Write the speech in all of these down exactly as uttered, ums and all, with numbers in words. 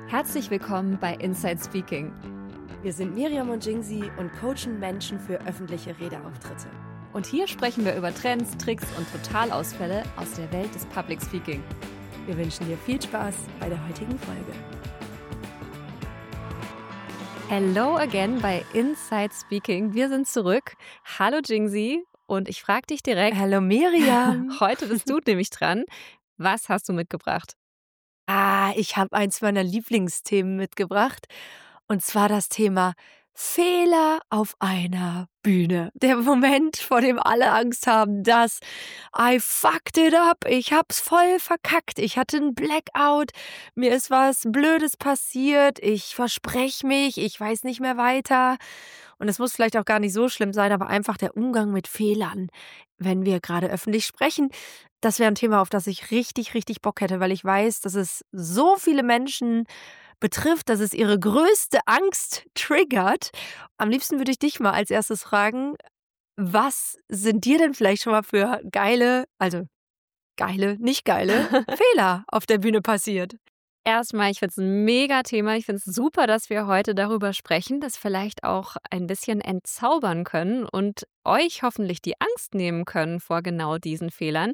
Herzlich willkommen bei Inside Speaking. Wir sind Miriam und Jingsi und coachen Menschen für öffentliche Redeauftritte. Und hier sprechen wir über Trends, Tricks und Totalausfälle aus der Welt des Public Speaking. Wir wünschen dir viel Spaß bei der heutigen Folge. Hello again bei Inside Speaking. Wir sind zurück. Hallo Jingsi. Und ich frage dich direkt. Hallo Miriam. Heute bist du nämlich dran. Was hast du mitgebracht? Ah, ich habe eins meiner Lieblingsthemen mitgebracht. Und zwar das Thema Fehler auf einer Bühne. Der Moment, vor dem alle Angst haben, dass I fucked it up. Ich hab's voll verkackt. Ich hatte einen Blackout. Mir ist was Blödes passiert. Ich verspreche mich. Ich weiß nicht mehr weiter. Und es muss vielleicht auch gar nicht so schlimm sein, aber einfach der Umgang mit Fehlern, wenn wir gerade öffentlich sprechen. Das wäre ein Thema, auf das ich richtig, richtig Bock hätte, weil ich weiß, dass es so viele Menschen betrifft, dass es ihre größte Angst triggert. Am liebsten würde ich dich mal als erstes fragen, was sind dir denn vielleicht schon mal für geile, also geile, nicht geile Fehler auf der Bühne passiert? Erstmal, ich finde es ein mega Thema. Ich finde es super, dass wir heute darüber sprechen, das vielleicht auch ein bisschen entzaubern können und euch hoffentlich die Angst nehmen können vor genau diesen Fehlern.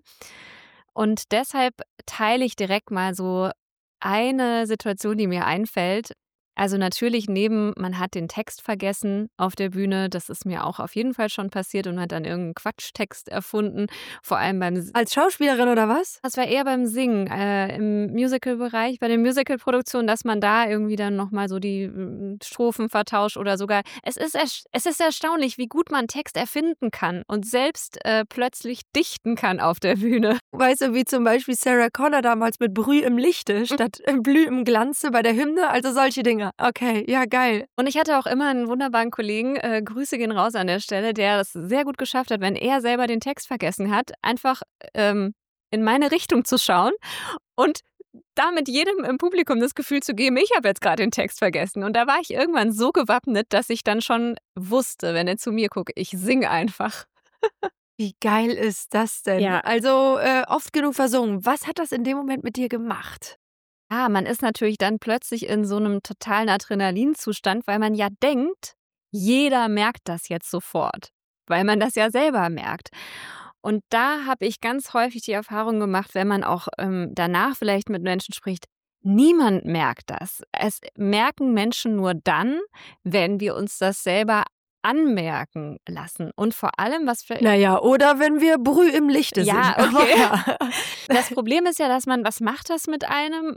Und deshalb teile ich direkt mal so eine Situation, die mir einfällt. Also natürlich neben, man hat den Text vergessen auf der Bühne, das ist mir auch auf jeden Fall schon passiert und man hat dann irgendeinen Quatschtext erfunden, vor allem beim... Als Schauspielerin oder was? Das war eher beim Singen, äh, im Musical-Bereich, bei den Musical-Produktionen, dass man da irgendwie dann nochmal so die äh, Strophen vertauscht oder sogar... Es ist, ersch- es ist erstaunlich, wie gut man Text erfinden kann und selbst äh, plötzlich dichten kann auf der Bühne. Weißt du, wie zum Beispiel Sarah Connor damals mit Brüh im Lichte statt Blüh im Glanze bei der Hymne, also solche Dinge. Okay, ja, geil. Und ich hatte auch immer einen wunderbaren Kollegen, äh, Grüße gehen raus an der Stelle, der das sehr gut geschafft hat, wenn er selber den Text vergessen hat, einfach ähm, in meine Richtung zu schauen und damit jedem im Publikum das Gefühl zu geben, ich habe jetzt gerade den Text vergessen. Und da war ich irgendwann so gewappnet, dass ich dann schon wusste, wenn er zu mir guckt, ich singe einfach. Wie geil ist das denn? Ja. Also äh, oft genug versungen. Was hat das in dem Moment mit dir gemacht? Ja, man ist natürlich dann plötzlich in so einem totalen Adrenalinzustand, weil man ja denkt, jeder merkt das jetzt sofort, weil man das ja selber merkt. Und da habe ich ganz häufig die Erfahrung gemacht, wenn man auch ähm, danach vielleicht mit Menschen spricht, niemand merkt das. Es merken Menschen nur dann, wenn wir uns das selber anmerken lassen. Und vor allem, was für... Naja, oder wenn wir Brüh im Lichte sind. Ja, okay. Ja. Das Problem ist ja, dass man, was macht das mit einem?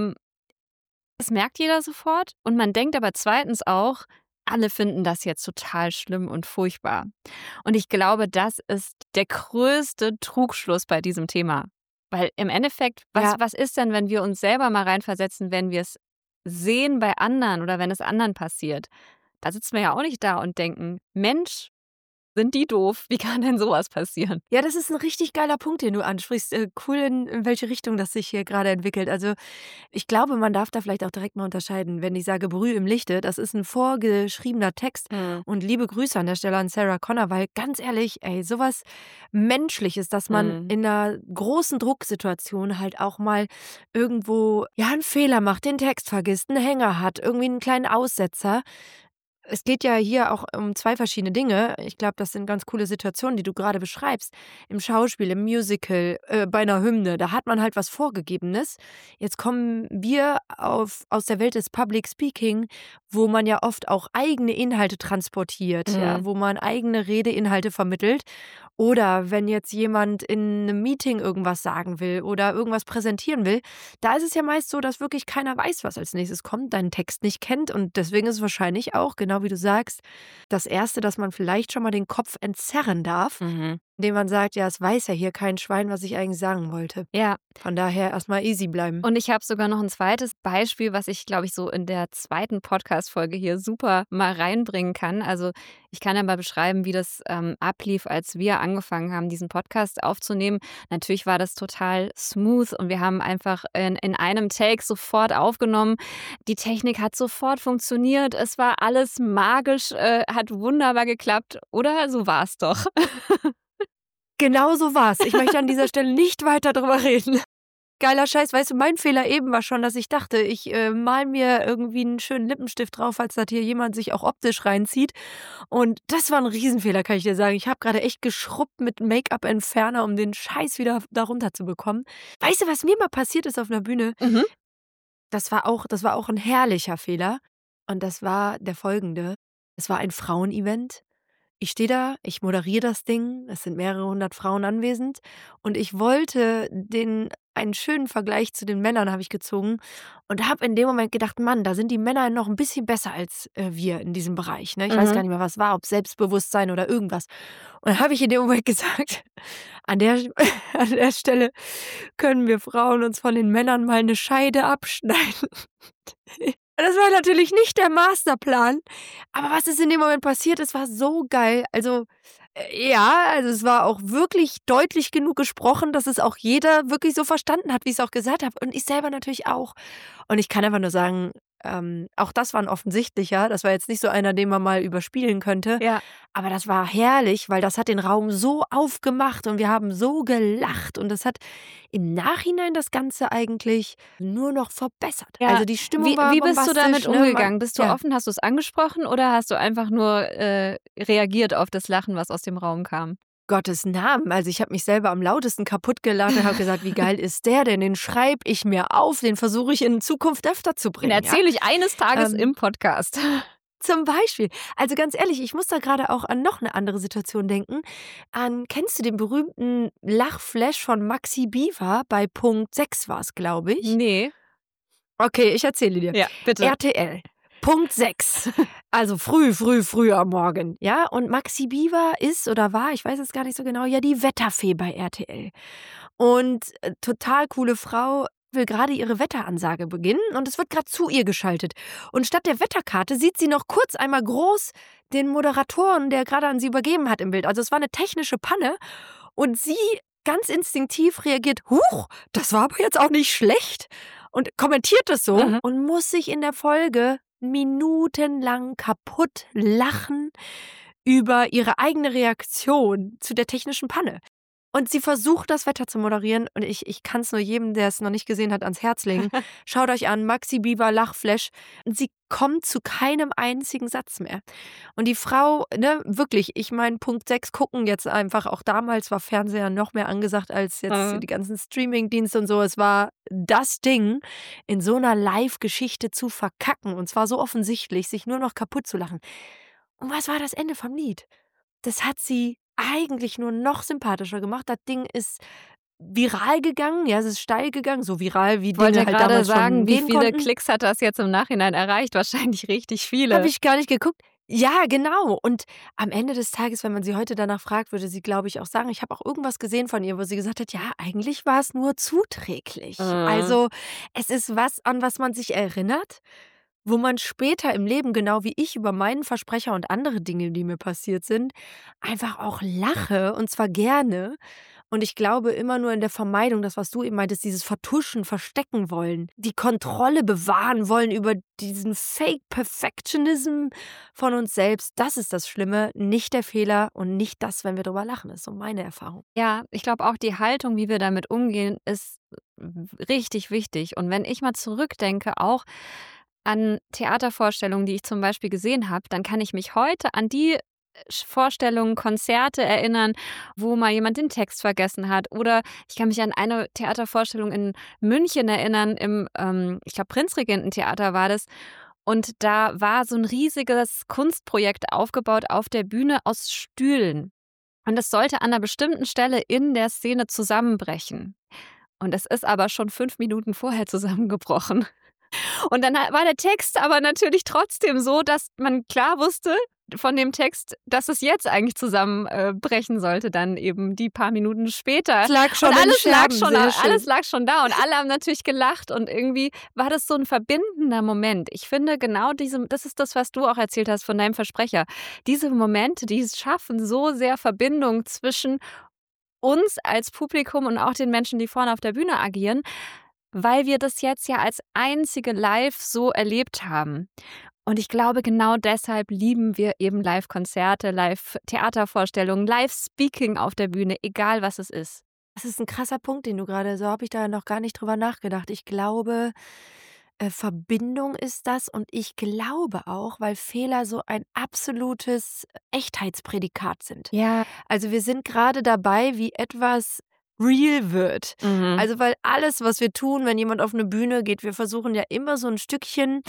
Das merkt jeder sofort. Und man denkt aber zweitens auch, alle finden das jetzt total schlimm und furchtbar. Und ich glaube, das ist der größte Trugschluss bei diesem Thema. Weil im Endeffekt, was, Ja. was ist denn, wenn wir uns selber mal reinversetzen, wenn wir es sehen bei anderen oder wenn es anderen passiert? Da sitzen wir ja auch nicht da und denken, Mensch, sind die doof? Wie kann denn sowas passieren? Ja, das ist ein richtig geiler Punkt, den du ansprichst. Äh, cool, in, in welche Richtung das sich hier gerade entwickelt. Also ich glaube, man darf da vielleicht auch direkt mal unterscheiden. Wenn ich sage Brüh im Lichte, das ist ein vorgeschriebener Text. Mhm. Und liebe Grüße an der Stelle an Sarah Connor, weil ganz ehrlich, ey, sowas Menschliches, dass man Mhm. in einer großen Drucksituation halt auch mal irgendwo ja einen Fehler macht, den Text vergisst, einen Hänger hat, irgendwie einen kleinen Aussetzer. Es geht ja hier auch um zwei verschiedene Dinge. Ich glaube, das sind ganz coole Situationen, die du gerade beschreibst. Im Schauspiel, im Musical, äh, bei einer Hymne, da hat man halt was Vorgegebenes. Jetzt kommen wir auf, aus der Welt des Public Speaking, wo man ja oft auch eigene Inhalte transportiert, Mhm. ja, wo man eigene Redeinhalte vermittelt. Oder wenn jetzt jemand in einem Meeting irgendwas sagen will oder irgendwas präsentieren will, da ist es ja meist so, dass wirklich keiner weiß, was als nächstes kommt, deinen Text nicht kennt. Und deswegen ist es wahrscheinlich auch, genau wie du sagst, das Erste, dass man vielleicht schon mal den Kopf entzerren darf, Mhm. indem man sagt, ja, es weiß ja hier kein Schwein, was ich eigentlich sagen wollte. Ja, Von daher erstmal easy bleiben. und ich habe sogar noch ein zweites Beispiel, was ich, glaube ich, so in der zweiten Podcast-Folge hier super mal reinbringen kann. Also ich kann ja mal beschreiben, wie das ähm, ablief, als wir angefangen haben, diesen Podcast aufzunehmen. Natürlich war das total smooth und wir haben einfach in, in einem Take sofort aufgenommen. Die Technik hat sofort funktioniert. Es war alles magisch, äh, hat wunderbar geklappt. Oder so war es doch. Genau so war's. Ich möchte an dieser Stelle nicht weiter drüber reden. geiler Scheiß. Weißt du, mein Fehler eben war schon, dass ich dachte, ich äh, mal mir irgendwie einen schönen Lippenstift drauf, als dass hier jemand sich auch optisch reinzieht. Und das war ein Riesenfehler, kann ich dir sagen. Ich habe gerade echt geschrubbt mit Make-up-Entferner, um den Scheiß wieder da runter zu bekommen. Weißt du, was mir mal passiert ist auf einer Bühne? Mhm. Das war auch, das war auch ein herrlicher Fehler. Und das war der folgende. Es war ein Frauenevent. Ich stehe da, ich moderiere das Ding, es sind mehrere hundert Frauen anwesend und ich wollte den einen schönen Vergleich zu den Männern habe ich gezogen und habe in dem Moment gedacht, Mann, da sind die Männer noch ein bisschen besser als äh, wir in diesem Bereich. Ne? Ich weiß Mhm. gar nicht mehr, was war, ob Selbstbewusstsein oder irgendwas. Und dann habe ich in dem Moment gesagt, an der, an der Stelle können wir Frauen uns von den Männern mal eine Scheide abschneiden. Das war natürlich nicht der Masterplan, aber was ist in dem Moment passiert, es war so geil. Also, äh, ja, also es war auch wirklich deutlich genug gesprochen, dass es auch jeder wirklich so verstanden hat, wie ich es auch gesagt habe und ich selber natürlich auch. Und ich kann einfach nur sagen, ähm, auch das war ein offensichtlicher, das war jetzt nicht so einer, den man mal überspielen könnte, Ja. aber das war herrlich, weil das hat den Raum so aufgemacht und wir haben so gelacht und das hat im Nachhinein das Ganze eigentlich nur noch verbessert. Ja. Also die Stimmung Wie, war wie bist du damit bombastisch, ne? Man- umgegangen? Bist du ja. offen? Hast du es angesprochen oder hast du einfach nur äh, reagiert auf das Lachen, was aus dem Raum kam? Gottes Namen. Also ich habe mich selber am lautesten kaputt gelacht und habe gesagt, wie geil ist der denn? Den schreibe ich mir auf, den versuche ich in Zukunft öfter zu Den bringen. Ja? erzähle ich eines Tages Ähm, im Podcast. Zum Beispiel. Also ganz ehrlich, ich muss da gerade auch an noch eine andere Situation denken. An, kennst du den berühmten Lachflash von Maxi Bieber? Bei Punkt sechs war es, glaube ich. Nee. Okay, ich erzähle dir. Ja, bitte. R T L. Punkt sechs. Also früh, früh, früh am Morgen. Ja, und Maxi Bieber ist oder war, ich weiß es gar nicht so genau, ja die Wetterfee bei R T L. Und äh, total coole Frau will gerade ihre Wetteransage beginnen und es wird gerade zu ihr geschaltet. Und statt der Wetterkarte sieht sie noch kurz einmal groß den Moderatoren, der gerade an sie übergeben hat, im Bild. Also es war eine technische Panne und sie ganz instinktiv reagiert, huch, das war aber jetzt auch nicht schlecht und kommentiert es so Mhm. und muss sich in der Folge minutenlang kaputt lachen über ihre eigene Reaktion zu der technischen Panne. Und sie versucht, das Wetter zu moderieren. Und ich, ich kann es nur jedem, der es noch nicht gesehen hat, ans Herz legen. Schaut euch an, Maxi Bieber Lachflash. Und sie kommt zu keinem einzigen Satz mehr. Und die Frau, ne, wirklich, ich meine, Punkt sechs gucken jetzt einfach. Auch damals war Fernseher noch mehr angesagt als jetzt Mhm. die ganzen Streaming-Dienste und so. Es war das Ding, in so einer Live-Geschichte zu verkacken. Und zwar so offensichtlich, sich nur noch kaputt zu lachen. Und was war das Ende vom Lied? Das hat sie eigentlich nur noch sympathischer gemacht. Das Ding ist viral gegangen, ja, es ist steil gegangen, so viral, wie Ich wollte Dinge halt gerade damals sagen, schon wie gehen viele konnten. Klicks hat das jetzt im Nachhinein erreicht? Wahrscheinlich richtig viele. Habe ich gar nicht geguckt. Ja, genau. Und am Ende des Tages, wenn man sie heute danach fragt, würde sie, glaube ich, auch sagen, ich habe auch irgendwas gesehen von ihr, wo sie gesagt hat, ja, eigentlich war es nur zuträglich. Mhm. Also es ist was, an was man sich erinnert, wo man später im Leben, genau wie ich, über meinen Versprecher und andere Dinge, die mir passiert sind, einfach auch lache und zwar gerne. Und ich glaube immer nur in der Vermeidung, das, was du eben meintest, dieses Vertuschen, Verstecken wollen, die Kontrolle bewahren wollen über diesen Fake-Perfectionism von uns selbst. Das ist das Schlimme, nicht der Fehler und nicht das, wenn wir drüber lachen. Das ist so meine Erfahrung. Ja, ich glaube auch die Haltung, wie wir damit umgehen, ist richtig wichtig. Und wenn ich mal zurückdenke, auch an Theatervorstellungen, die ich zum Beispiel gesehen habe, dann kann ich mich heute an die Vorstellungen, Konzerte erinnern, wo mal jemand den Text vergessen hat. Oder ich kann mich an eine Theatervorstellung in München erinnern, im, ähm, ich glaube, Prinzregententheater war das. Und da war so ein riesiges Kunstprojekt aufgebaut auf der Bühne aus Stühlen. Und es sollte an einer bestimmten Stelle in der Szene zusammenbrechen. Und es ist aber schon fünf Minuten vorher zusammengebrochen. Und dann war der Text aber natürlich trotzdem so, dass man klar wusste von dem Text, dass es jetzt eigentlich zusammenbrechen sollte, dann eben die paar Minuten später. Es lag schon und in alles lag Scherben, schon, sehr schön. alles lag schon da und alle haben natürlich gelacht und irgendwie war das so ein verbindender Moment. Ich finde genau diese, das ist das, was du auch erzählt hast von deinem Versprecher. Diese Momente, die schaffen so sehr Verbindung zwischen uns als Publikum und auch den Menschen, die vorne auf der Bühne agieren, weil wir das jetzt ja als einzige live so erlebt haben. Und ich glaube, genau deshalb lieben wir eben Live-Konzerte, Live-Theatervorstellungen, Live-Speaking auf der Bühne, egal was es ist. Das ist ein krasser Punkt, den du gerade so habe ich da noch gar nicht drüber nachgedacht. Ich glaube, äh, Verbindung ist das und ich glaube auch, weil Fehler so ein absolutes Echtheitsprädikat sind. Ja. Also, wir sind gerade dabei, wie etwas real wird. Mhm. Also, weil alles, was wir tun, wenn jemand auf eine Bühne geht, wir versuchen ja immer so ein Stückchen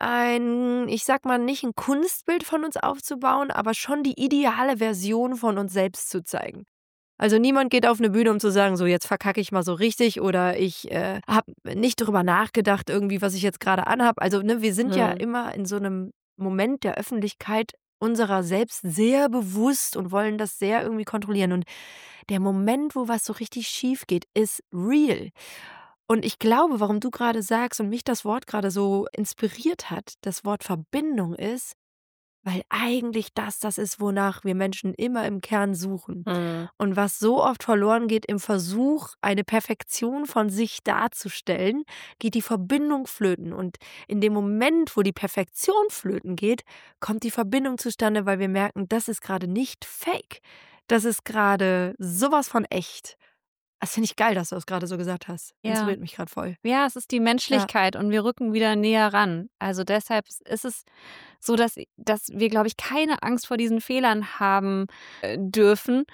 ein, ich sag mal, nicht ein Kunstbild von uns aufzubauen, aber schon die ideale Version von uns selbst zu zeigen. Also, niemand geht auf 'ne Bühne, um zu sagen: „So, jetzt verkacke ich mal so richtig“ oder „ich, äh, habe nicht drüber nachgedacht irgendwie, was ich jetzt grade anhabe.“ Also, ne, wir sind ja Mhm. immer in so 'nem Moment der Öffentlichkeit unserer selbst sehr bewusst und wollen das sehr irgendwie kontrollieren. Und der Moment, wo was so richtig schief geht, ist real. Und ich glaube, warum du grade sagst und mich das Wort grade so inspiriert hat, das Wort Verbindung ist, weil eigentlich das das ist, wonach wir Menschen immer im Kern suchen. Mhm. Und was so oft verloren geht im Versuch, eine Perfektion von sich darzustellen, geht die Verbindung flöten. Und in dem Moment, wo die Perfektion flöten geht, kommt die Verbindung zustande, weil wir merken, das ist gerade nicht fake. Das ist gerade sowas von echt. Das finde ich geil, dass du das gerade so gesagt hast. Ja. Inspiriert mich gerade voll. Ja, es ist die Ja. Menschlichkeit und wir rücken wieder näher ran. Also deshalb ist es so, dass dass wir, glaube ich, keine Angst vor diesen Fehlern haben, äh, dürfen.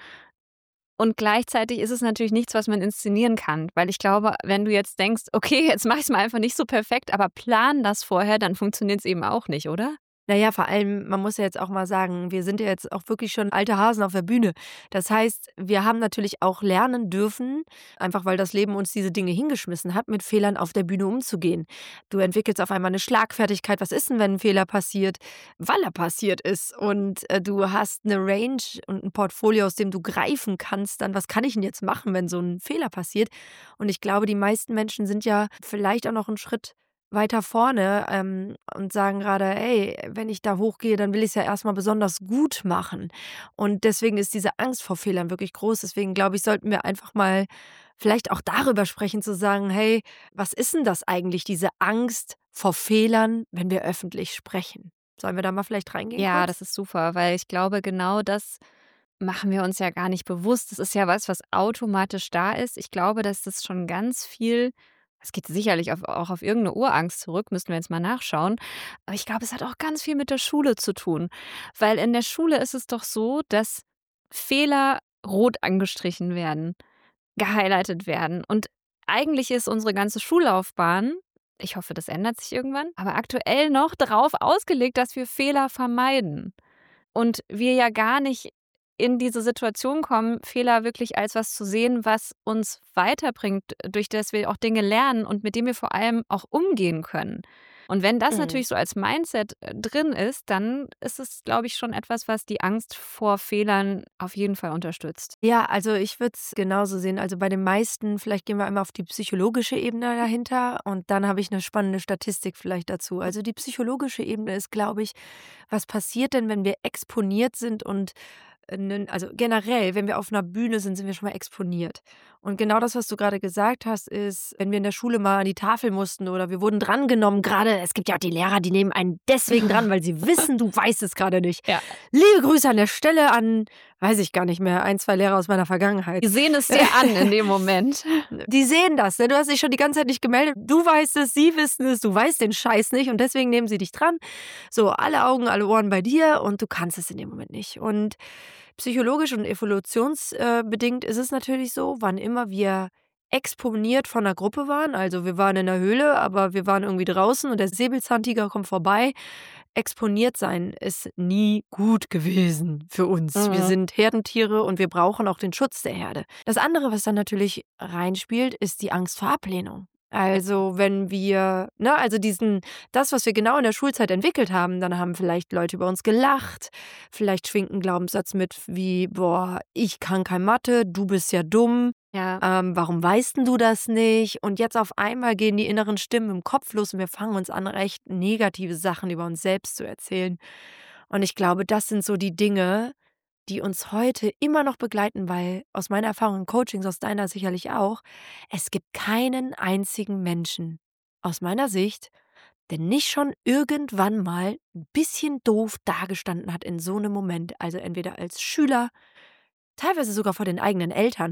Und gleichzeitig ist es natürlich nichts, was man inszenieren kann, weil ich glaube, wenn du jetzt denkst: „Okay, jetzt mache ich's mal einfach nicht so perfekt“, aber plan das vorher, dann funktioniert's eben auch nicht, oder? Na ja, vor allem, man muss ja jetzt auch mal sagen, wir sind ja jetzt auch wirklich schon alte Hasen auf der Bühne. Das heißt, wir haben natürlich auch lernen dürfen, einfach weil das Leben uns diese Dinge hingeschmissen hat, mit Fehlern auf der Bühne umzugehen. Du entwickelst auf einmal eine Schlagfertigkeit. Was ist denn, wenn ein Fehler passiert? Weil er passiert ist. Und, äh, du hast eine Range und ein Portfolio, aus dem du greifen kannst dann: „Was kann ich denn jetzt machen, wenn so ein Fehler passiert?“ Und ich glaube, die meisten Menschen sind ja vielleicht auch noch einen Schritt weiter vorne, ähm, und sagen gerade: „Ey, wenn ich da hochgehe, dann will ich's ja erst mal besonders gut machen.“ Und deswegen ist diese Angst vor Fehlern wirklich groß. Deswegen glaube ich, sollten wir einfach mal vielleicht auch darüber sprechen, zu sagen: „Hey, was ist 'n das eigentlich, diese Angst vor Fehlern, wenn wir öffentlich sprechen?“ Sollen wir da mal vielleicht reingehen Ja, kurz? das ist super, weil ich glaube, genau das machen wir uns ja gar nicht bewusst. Das ist ja was, was automatisch da ist. Ich glaube, dass das schon ganz viel es geht sicherlich auf auch auf irgendeine Urangst zurück, müssten wir jetzt mal nachschauen. Aber ich glaube, es hat auch ganz viel mit der Schule zu tun. Weil in der Schule ist es doch so, dass Fehler rot angestrichen werden, gehighlightet werden. Und eigentlich ist unsere ganze Schullaufbahn, ich hoffe, das ändert sich irgendwann, aber aktuell noch darauf ausgelegt, dass wir Fehler vermeiden. Und wir ja gar nicht in diese Situation kommen, Fehler wirklich als was zu sehen, was uns weiterbringt, durch das wir auch Dinge lernen und mit dem wir vor allem auch umgehen können. Und wenn das Mhm. natürlich so als Mindset äh, drin ist, dann ist es, glaube ich, schon etwas, was die Angst vor Fehlern auf jeden Fall unterstützt. Ja, also ich würde es genauso sehen. Also bei den meisten, vielleicht gehen wir einmal auf die psychologische Ebene dahinter und dann habe ich eine spannende Statistik vielleicht dazu. Also die psychologische Ebene ist, glaube ich, was passiert denn, wenn wir exponiert sind und äh, 'nen also generell, wenn wir auf einer Bühne sind, sind wir schon mal exponiert. Und genau das, was du gerade gesagt hast, ist, wenn wir in der Schule mal an die Tafel mussten oder wir wurden drangenommen, gerade es gibt ja auch die Lehrer, die nehmen einen deswegen dran, weil sie wissen, du weißt es gerade nicht. Ja. Liebe Grüße an der Stelle an, weiß ich gar nicht mehr, ein, zwei Lehrer aus meiner Vergangenheit. Die sehen es dir an in dem Moment. Die sehen das, ne? Du hast dich schon die ganze Zeit nicht gemeldet. Du weißt es, sie wissen es, du weißt den Scheiß nicht und deswegen nehmen sie dich dran. So, alle Augen, alle Ohren bei dir und du kannst es in dem Moment nicht. Und psychologisch und evolutionsbedingt ist es natürlich so, wann immer wir exponiert von einer Gruppe waren, also wir waren in der Höhle, aber wir waren irgendwie draußen und der Säbelzahntiger kommt vorbei. Exponiert sein ist nie gut gewesen für uns. Wir Mhm. sind Herdentiere und wir brauchen auch den Schutz der Herde. Das andere, was dann natürlich reinspielt, ist die Angst vor Ablehnung. Also, wenn wir, ne, also diesen das, was wir genau in der Schulzeit entwickelt haben, dann haben vielleicht Leute über uns gelacht, vielleicht schwingt 'n Glaubenssatz mit wie: „Boah, ich kann kein Mathe, du bist ja dumm. Ja. Ähm, warum weißt 'n du das nicht?“ Und jetzt auf einmal gehen die inneren Stimmen im Kopf los und wir fangen uns an, recht negative Sachen über uns selbst zu erzählen. Und ich glaube, das sind so die Dinge, die uns heute immer noch begleiten, weil aus meiner Erfahrung in Coachings, aus deiner sicherlich auch, es gibt keinen einzigen Menschen, aus meiner Sicht, der nicht schon irgendwann mal 'n bisschen doof dagestanden hat in so 'nem Moment. Also entweder als Schüler, teilweise sogar vor den eigenen Eltern.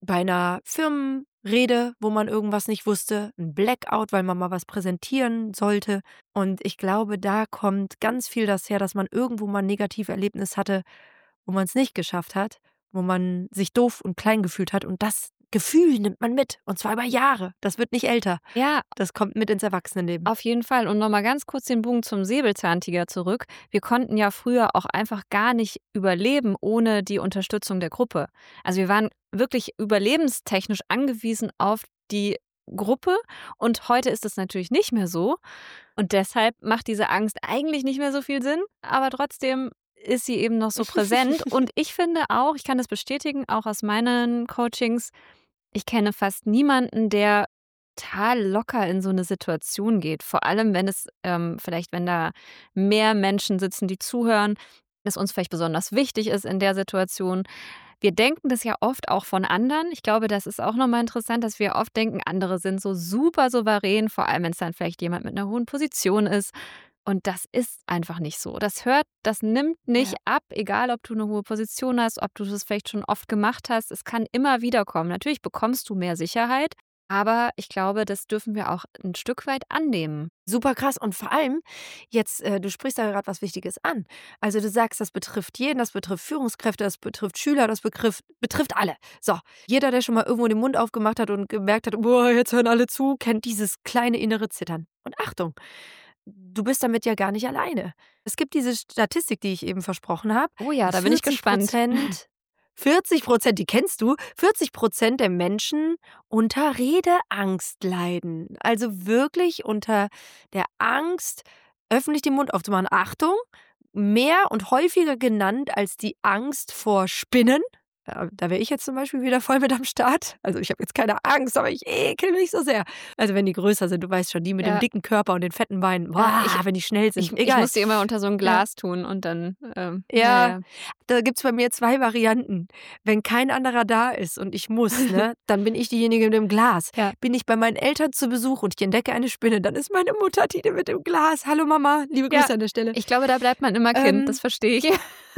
bei einer Firmenrede, wo man irgendwas nicht wusste, ein Blackout, weil man mal was präsentieren sollte. Und ich glaube, da kommt ganz viel das her, dass man irgendwo mal ein Negativerlebnis hatte, wo man es nicht geschafft hat, wo man sich doof und klein gefühlt hat. Und das Gefühl nimmt man mit. Und zwar über Jahre. Das wird nicht älter. Ja, Das kommt mit ins Erwachsenenleben. auf jeden Fall. Und nochmal ganz kurz den Bogen zum Säbelzahntiger zurück. Wir konnten ja früher auch einfach gar nicht überleben ohne die Unterstützung der Gruppe. Also wir waren wirklich überlebenstechnisch angewiesen auf die Gruppe und heute ist es natürlich nicht mehr so. Und deshalb macht diese Angst eigentlich nicht mehr so viel Sinn, aber trotzdem ist sie eben noch so präsent. Und ich finde auch, ich kann das bestätigen, auch aus meinen Coachings, ich kenne fast niemanden, der total locker in so eine Situation geht. Vor allem, wenn es ähm, vielleicht, wenn da mehr Menschen sitzen, die zuhören, es uns vielleicht besonders wichtig ist in der Situation. Wir denken das ja oft auch von anderen. Ich glaube, das ist auch nochmal interessant, dass wir oft denken, andere sind so super souverän, vor allem wenn es dann vielleicht jemand mit einer hohen Position ist. Und das ist einfach nicht so. Das hört, das nimmt nicht Ja. ab, egal ob du eine hohe Position hast, ob du das vielleicht schon oft gemacht hast. Es kann immer wieder kommen. Natürlich bekommst du mehr Sicherheit, aber ich glaube, das dürfen wir auch ein Stück weit annehmen. Super krass. Und vor allem, jetzt, äh, du sprichst da gerade was Wichtiges an. Also du sagst, das betrifft jeden, das betrifft Führungskräfte, das betrifft Schüler, das betrifft, betrifft alle. So, jeder, der schon mal irgendwo den Mund aufgemacht hat und gemerkt hat, boah, jetzt hören alle zu, kennt dieses kleine innere Zittern. Und Achtung, du bist damit ja gar nicht alleine. Es gibt diese Statistik, die ich eben versprochen habe. Oh ja, da bin ich gespannt. Prozent, vierzig Prozent, die kennst du, vierzig Prozent der Menschen unter Redeangst leiden. Also wirklich unter der Angst, öffentlich den Mund aufzumachen. Achtung, mehr und häufiger genannt als die Angst vor Spinnen. Ja, da wäre ich jetzt zum Beispiel wieder voll mit am Start. Also ich habe jetzt keine Angst, aber ich ekel mich so sehr. Also wenn die größer sind, du weißt schon, die mit Ja. dem dicken Körper und den fetten Beinen. Boah, Ja, ich- wenn die schnell sind. Ich, ich Egal. muss die immer unter so ein Glas tun und dann. Ähm, Ja, naja. da gibt's bei mir zwei Varianten. Wenn kein anderer da ist und ich muss, ne, dann bin ich diejenige mit dem Glas. Ja. Bin ich bei meinen Eltern zu Besuch und ich entdecke eine Spinne, dann ist meine Mutter die mit dem Glas. Hallo Mama, liebe Ja, Grüße an der Stelle. Ich glaube, da bleibt man immer Kind, Ähm, das verstehe ich.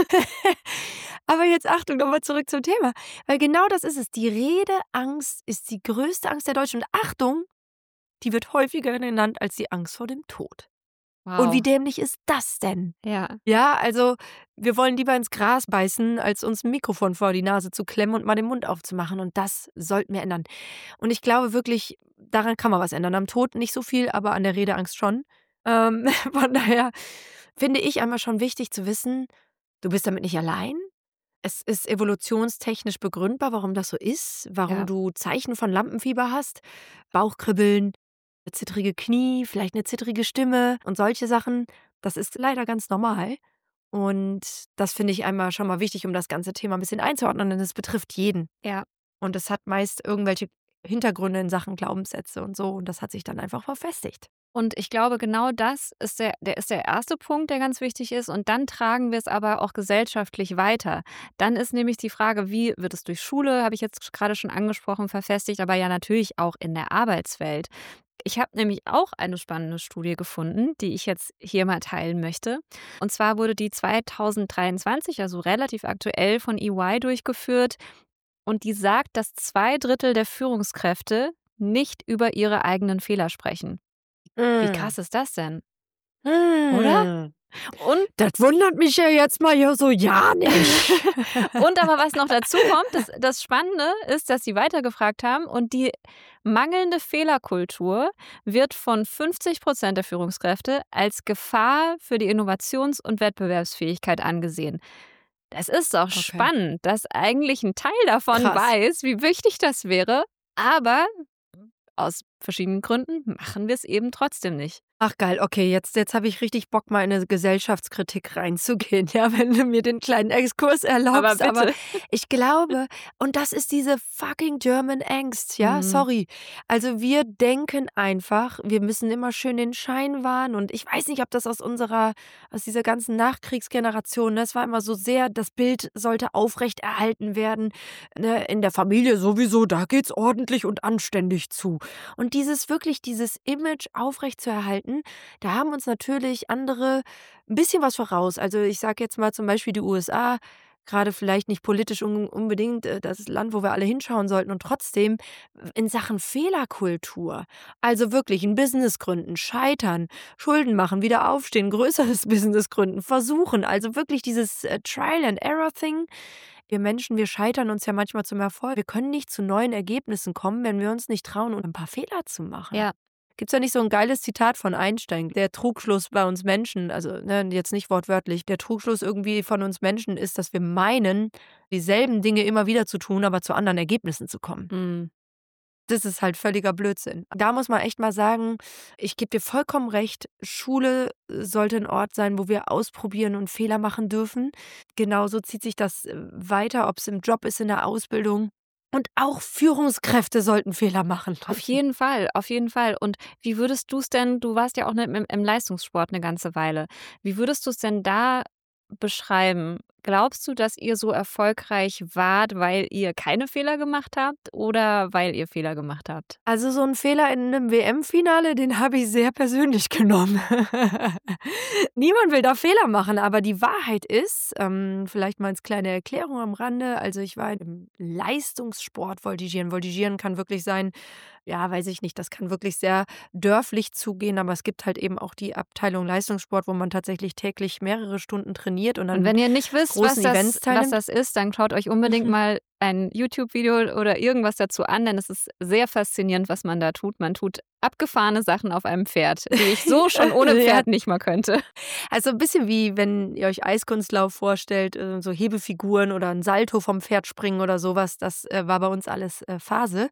Aber jetzt Achtung, nochmal zurück zum Thema. Weil genau das ist es. Die Redeangst ist die größte Angst der Deutschen. Und Achtung, die wird häufiger genannt als die Angst vor dem Tod. Und wie Wow. dämlich ist das denn? Ja, Ja, also wir wollen lieber ins Gras beißen, als uns ein Mikrofon vor die Nase zu klemmen und mal den Mund aufzumachen. Und das sollten wir ändern. Und ich glaube wirklich, daran kann man was ändern. Am Tod nicht so viel, aber an der Redeangst schon. Ähm, von daher finde ich einmal schon wichtig zu wissen, du bist damit nicht allein. Es ist evolutionstechnisch begründbar, warum das so ist, warum Ja. du Zeichen von Lampenfieber hast, Bauchkribbeln, zittrige Knie, vielleicht eine zittrige Stimme und solche Sachen. Das ist leider ganz normal. Und das finde ich einmal schon mal wichtig, um das ganze Thema ein bisschen einzuordnen, denn es betrifft jeden. ja. Und es hat meist irgendwelche Hintergründe in Sachen Glaubenssätze und so. Und das hat sich dann einfach verfestigt. Und ich glaube, genau das ist der, der ist der erste Punkt, der ganz wichtig ist. Und dann tragen wir es aber auch gesellschaftlich weiter. Dann ist nämlich die Frage, wie wird es durch Schule, habe ich jetzt gerade schon angesprochen, verfestigt, aber ja natürlich auch in der Arbeitswelt. Ich habe nämlich auch eine spannende Studie gefunden, die ich jetzt hier mal teilen möchte. Und zwar wurde die zweitausenddreiundzwanzig, also relativ aktuell, von E Y durchgeführt. Und die sagt, dass zwei Drittel der Führungskräfte nicht über ihre eigenen Fehler sprechen. Wie krass ist das denn? Oder? Und, Das wundert mich ja jetzt mal ja so ja nicht. und aber was noch dazu kommt, das, das Spannende ist, dass sie weitergefragt haben und die mangelnde Fehlerkultur wird von fünfzig Prozent der Führungskräfte als Gefahr für die Innovations- und Wettbewerbsfähigkeit angesehen. Das ist doch Okay. spannend, dass eigentlich ein Teil davon Krass. weiß, wie wichtig das wäre, aber aus verschiedenen Gründen machen wir es eben trotzdem nicht. Ach geil, okay, jetzt, jetzt habe ich richtig Bock, mal in eine Gesellschaftskritik reinzugehen, ja, wenn du mir den kleinen Exkurs erlaubst. Aber bitte. ich glaube, und das ist diese fucking German Angst, ja, Mhm. sorry. Also wir denken einfach, wir müssen immer schön den Schein wahren und ich weiß nicht, ob das aus unserer, aus dieser ganzen Nachkriegsgeneration, das war immer so sehr, das Bild sollte aufrechterhalten werden, ne, in der Familie sowieso, da geht's ordentlich und anständig zu. Und dieses wirklich, dieses Image aufrechtzuerhalten, da haben uns natürlich andere ein bisschen was voraus. Also ich sage jetzt mal zum Beispiel die U S A, gerade vielleicht nicht politisch un unbedingt äh, das Land, wo wir alle hinschauen sollten und trotzdem in Sachen Fehlerkultur. Also wirklich ein Business gründen, scheitern, Schulden machen, wieder aufstehen, größeres Business gründen, versuchen. Also wirklich dieses äh, Trial and Error Thing. Wir Menschen, wir scheitern uns ja manchmal zum Erfolg. Wir können nicht zu neuen Ergebnissen kommen, wenn wir uns nicht trauen, ein paar Fehler zu machen. Ja. Gibt's da nicht so ein geiles Zitat von Einstein? Der Trugschluss bei uns Menschen, also, ne, jetzt nicht wortwörtlich, der Trugschluss irgendwie von uns Menschen ist, dass wir meinen, dieselben Dinge immer wieder zu tun, aber zu anderen Ergebnissen zu kommen. Mhm. Das ist halt völliger Blödsinn. Da muss man echt mal sagen, ich gebe dir vollkommen recht, Schule sollte ein Ort sein, wo wir ausprobieren und Fehler machen dürfen. Genauso zieht sich das äh, weiter, ob es im Job ist, in der Ausbildung. Und auch Führungskräfte sollten Fehler machen Auf dürfen. jeden Fall, auf jeden Fall. Und wie würdest du es denn, du warst ja auch ne, im, im Leistungssport eine ganze Weile, wie würdest du es denn da beschreiben? Glaubst du, dass ihr so erfolgreich wart, weil ihr keine Fehler gemacht habt oder weil ihr Fehler gemacht habt? Also so ein Fehler in einem W M-Finale, den habe ich sehr persönlich genommen. Niemand will da Fehler machen, aber die Wahrheit ist, ähm, vielleicht mal als kleine Erklärung am Rande, also ich war im Leistungssport voltigieren. Voltigieren kann wirklich sein, ja, weiß ich nicht, das kann wirklich sehr dörflich zugehen, aber es gibt halt eben auch die Abteilung Leistungssport, wo man tatsächlich täglich mehrere Stunden trainiert und Und an wenn ihr nicht wisst, was großen das, Events was teilnimmt. das ist, dann schaut euch unbedingt mal ein YouTube-Video oder irgendwas dazu an, denn es ist sehr faszinierend, was man da tut. Man tut abgefahrene Sachen auf einem Pferd, die ich so schon ohne Ja. Pferd nicht mal könnte. Also ein bisschen wie, wenn ihr euch Eiskunstlauf vorstellt, äh, so Hebefiguren oder ein Salto vom Pferd springen oder sowas. Das äh, war bei uns alles äh, Phase.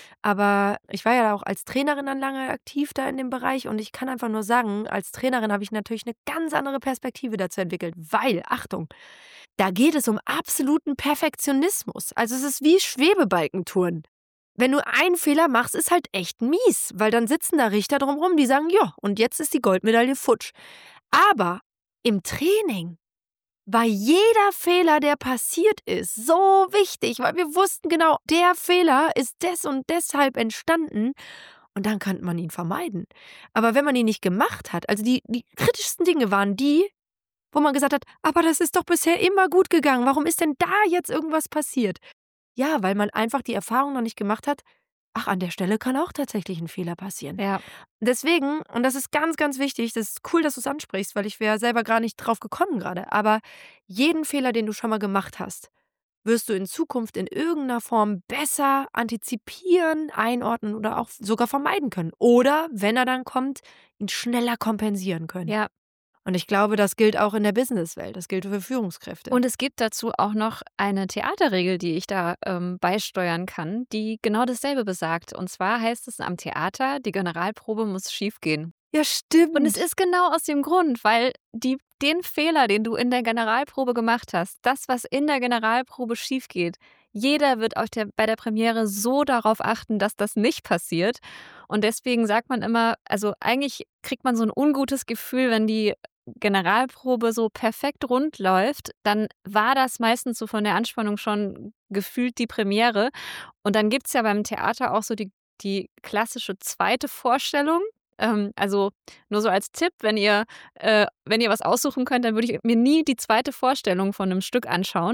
Aber ich war ja auch als Trainerin dann lange aktiv da in dem Bereich und ich kann einfach nur sagen, als Trainerin habe ich natürlich eine ganz andere Perspektive dazu entwickelt, weil, Achtung, da geht es um absoluten Perfektionismus. Also es ist wie Schwebebalkentouren. Wenn du einen Fehler machst, ist halt echt mies, weil dann sitzen da Richter drumrum, die sagen, ja, und jetzt ist die Goldmedaille futsch. Aber im Training war jeder Fehler, der passiert ist, so wichtig, weil wir wussten genau, der Fehler ist des und deshalb entstanden und dann kann man ihn vermeiden. Aber wenn man ihn nicht gemacht hat, also die, die kritischsten Dinge waren die, wo man gesagt hat, aber das ist doch bisher immer gut gegangen, warum ist denn da jetzt irgendwas passiert? Ja, weil man einfach die Erfahrung noch nicht gemacht hat, ach, an der Stelle kann auch tatsächlich ein Fehler passieren. Ja. Deswegen, und das ist ganz, ganz wichtig, das ist cool, dass du es ansprichst, weil ich wäre selber gar nicht drauf gekommen gerade, aber jeden Fehler, den du schon mal gemacht hast, wirst du in Zukunft in irgendeiner Form besser antizipieren, einordnen oder auch sogar vermeiden können. Oder, wenn er dann kommt, ihn schneller kompensieren können. Ja. Und ich glaube, das gilt auch in der Businesswelt, das gilt für Führungskräfte. Und es gibt dazu auch noch eine Theaterregel, die ich da ähm, beisteuern kann, die genau dasselbe besagt. Und zwar heißt es am Theater, die Generalprobe muss schiefgehen. Ja, stimmt. Und es ist genau aus dem Grund, weil die, den Fehler, den du in der Generalprobe gemacht hast, das, was in der Generalprobe schief geht, jeder wird auf der, bei der Premiere so darauf achten, dass das nicht passiert. Und deswegen sagt man immer, also eigentlich kriegt man so ein ungutes Gefühl, wenn die Generalprobe so perfekt rund läuft, dann war das meistens so von der Anspannung schon gefühlt die Premiere. Und dann gibt es ja beim Theater auch so die, die klassische zweite Vorstellung. Ähm, also nur so als Tipp, wenn ihr, äh, wenn ihr was aussuchen könnt, dann würde ich mir nie die zweite Vorstellung von einem Stück anschauen.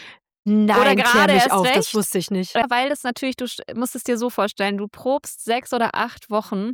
Nein, Oder klär gerade mich erst auf, das recht. wusste ich nicht. Weil das natürlich, du st- musst es dir so vorstellen, du probst sechs oder acht Wochen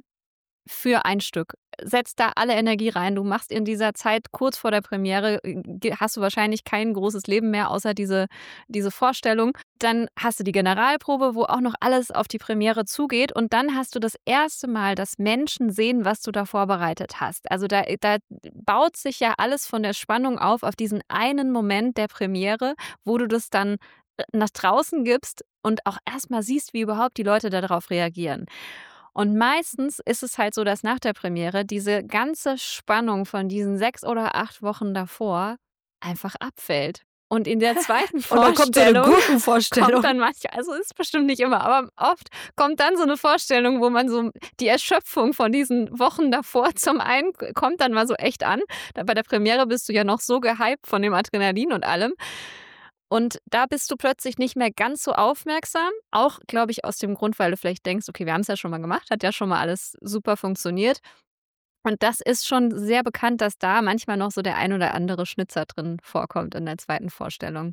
für ein Stück. Setzt da alle Energie rein. Du machst in dieser Zeit kurz vor der Premiere, äh, hast du wahrscheinlich kein großes Leben mehr, außer diese, diese Vorstellung. Dann hast du die Generalprobe, wo auch noch alles auf die Premiere zugeht. Und dann hast du das erste Mal, dass Menschen sehen, was du da vorbereitet hast. Also da, da baut sich ja alles von der Spannung auf, auf diesen einen Moment der Premiere, wo du das dann nach draußen gibst und auch erstmal siehst, wie überhaupt die Leute darauf reagieren. Und meistens ist es halt so, dass nach der Premiere diese ganze Spannung von diesen sechs oder acht Wochen davor einfach abfällt. Und in der zweiten Und dann kommt so eine Vorstellung Gurkenvorstellung. kommt dann manchmal, also ist bestimmt nicht immer, aber oft kommt dann so eine Vorstellung, wo man so die Erschöpfung von diesen Wochen davor zum einen kommt dann mal so echt an. Da bei der Premiere bist du ja noch so gehypt von dem Adrenalin und allem. Und da bist du plötzlich nicht mehr ganz so aufmerksam. Auch, glaube ich, aus dem Grund, weil du vielleicht denkst, okay, wir haben es ja schon mal gemacht, hat ja schon mal alles super funktioniert. Und das ist schon sehr bekannt, dass da manchmal noch so der ein oder andere Schnitzer drin vorkommt in der zweiten Vorstellung.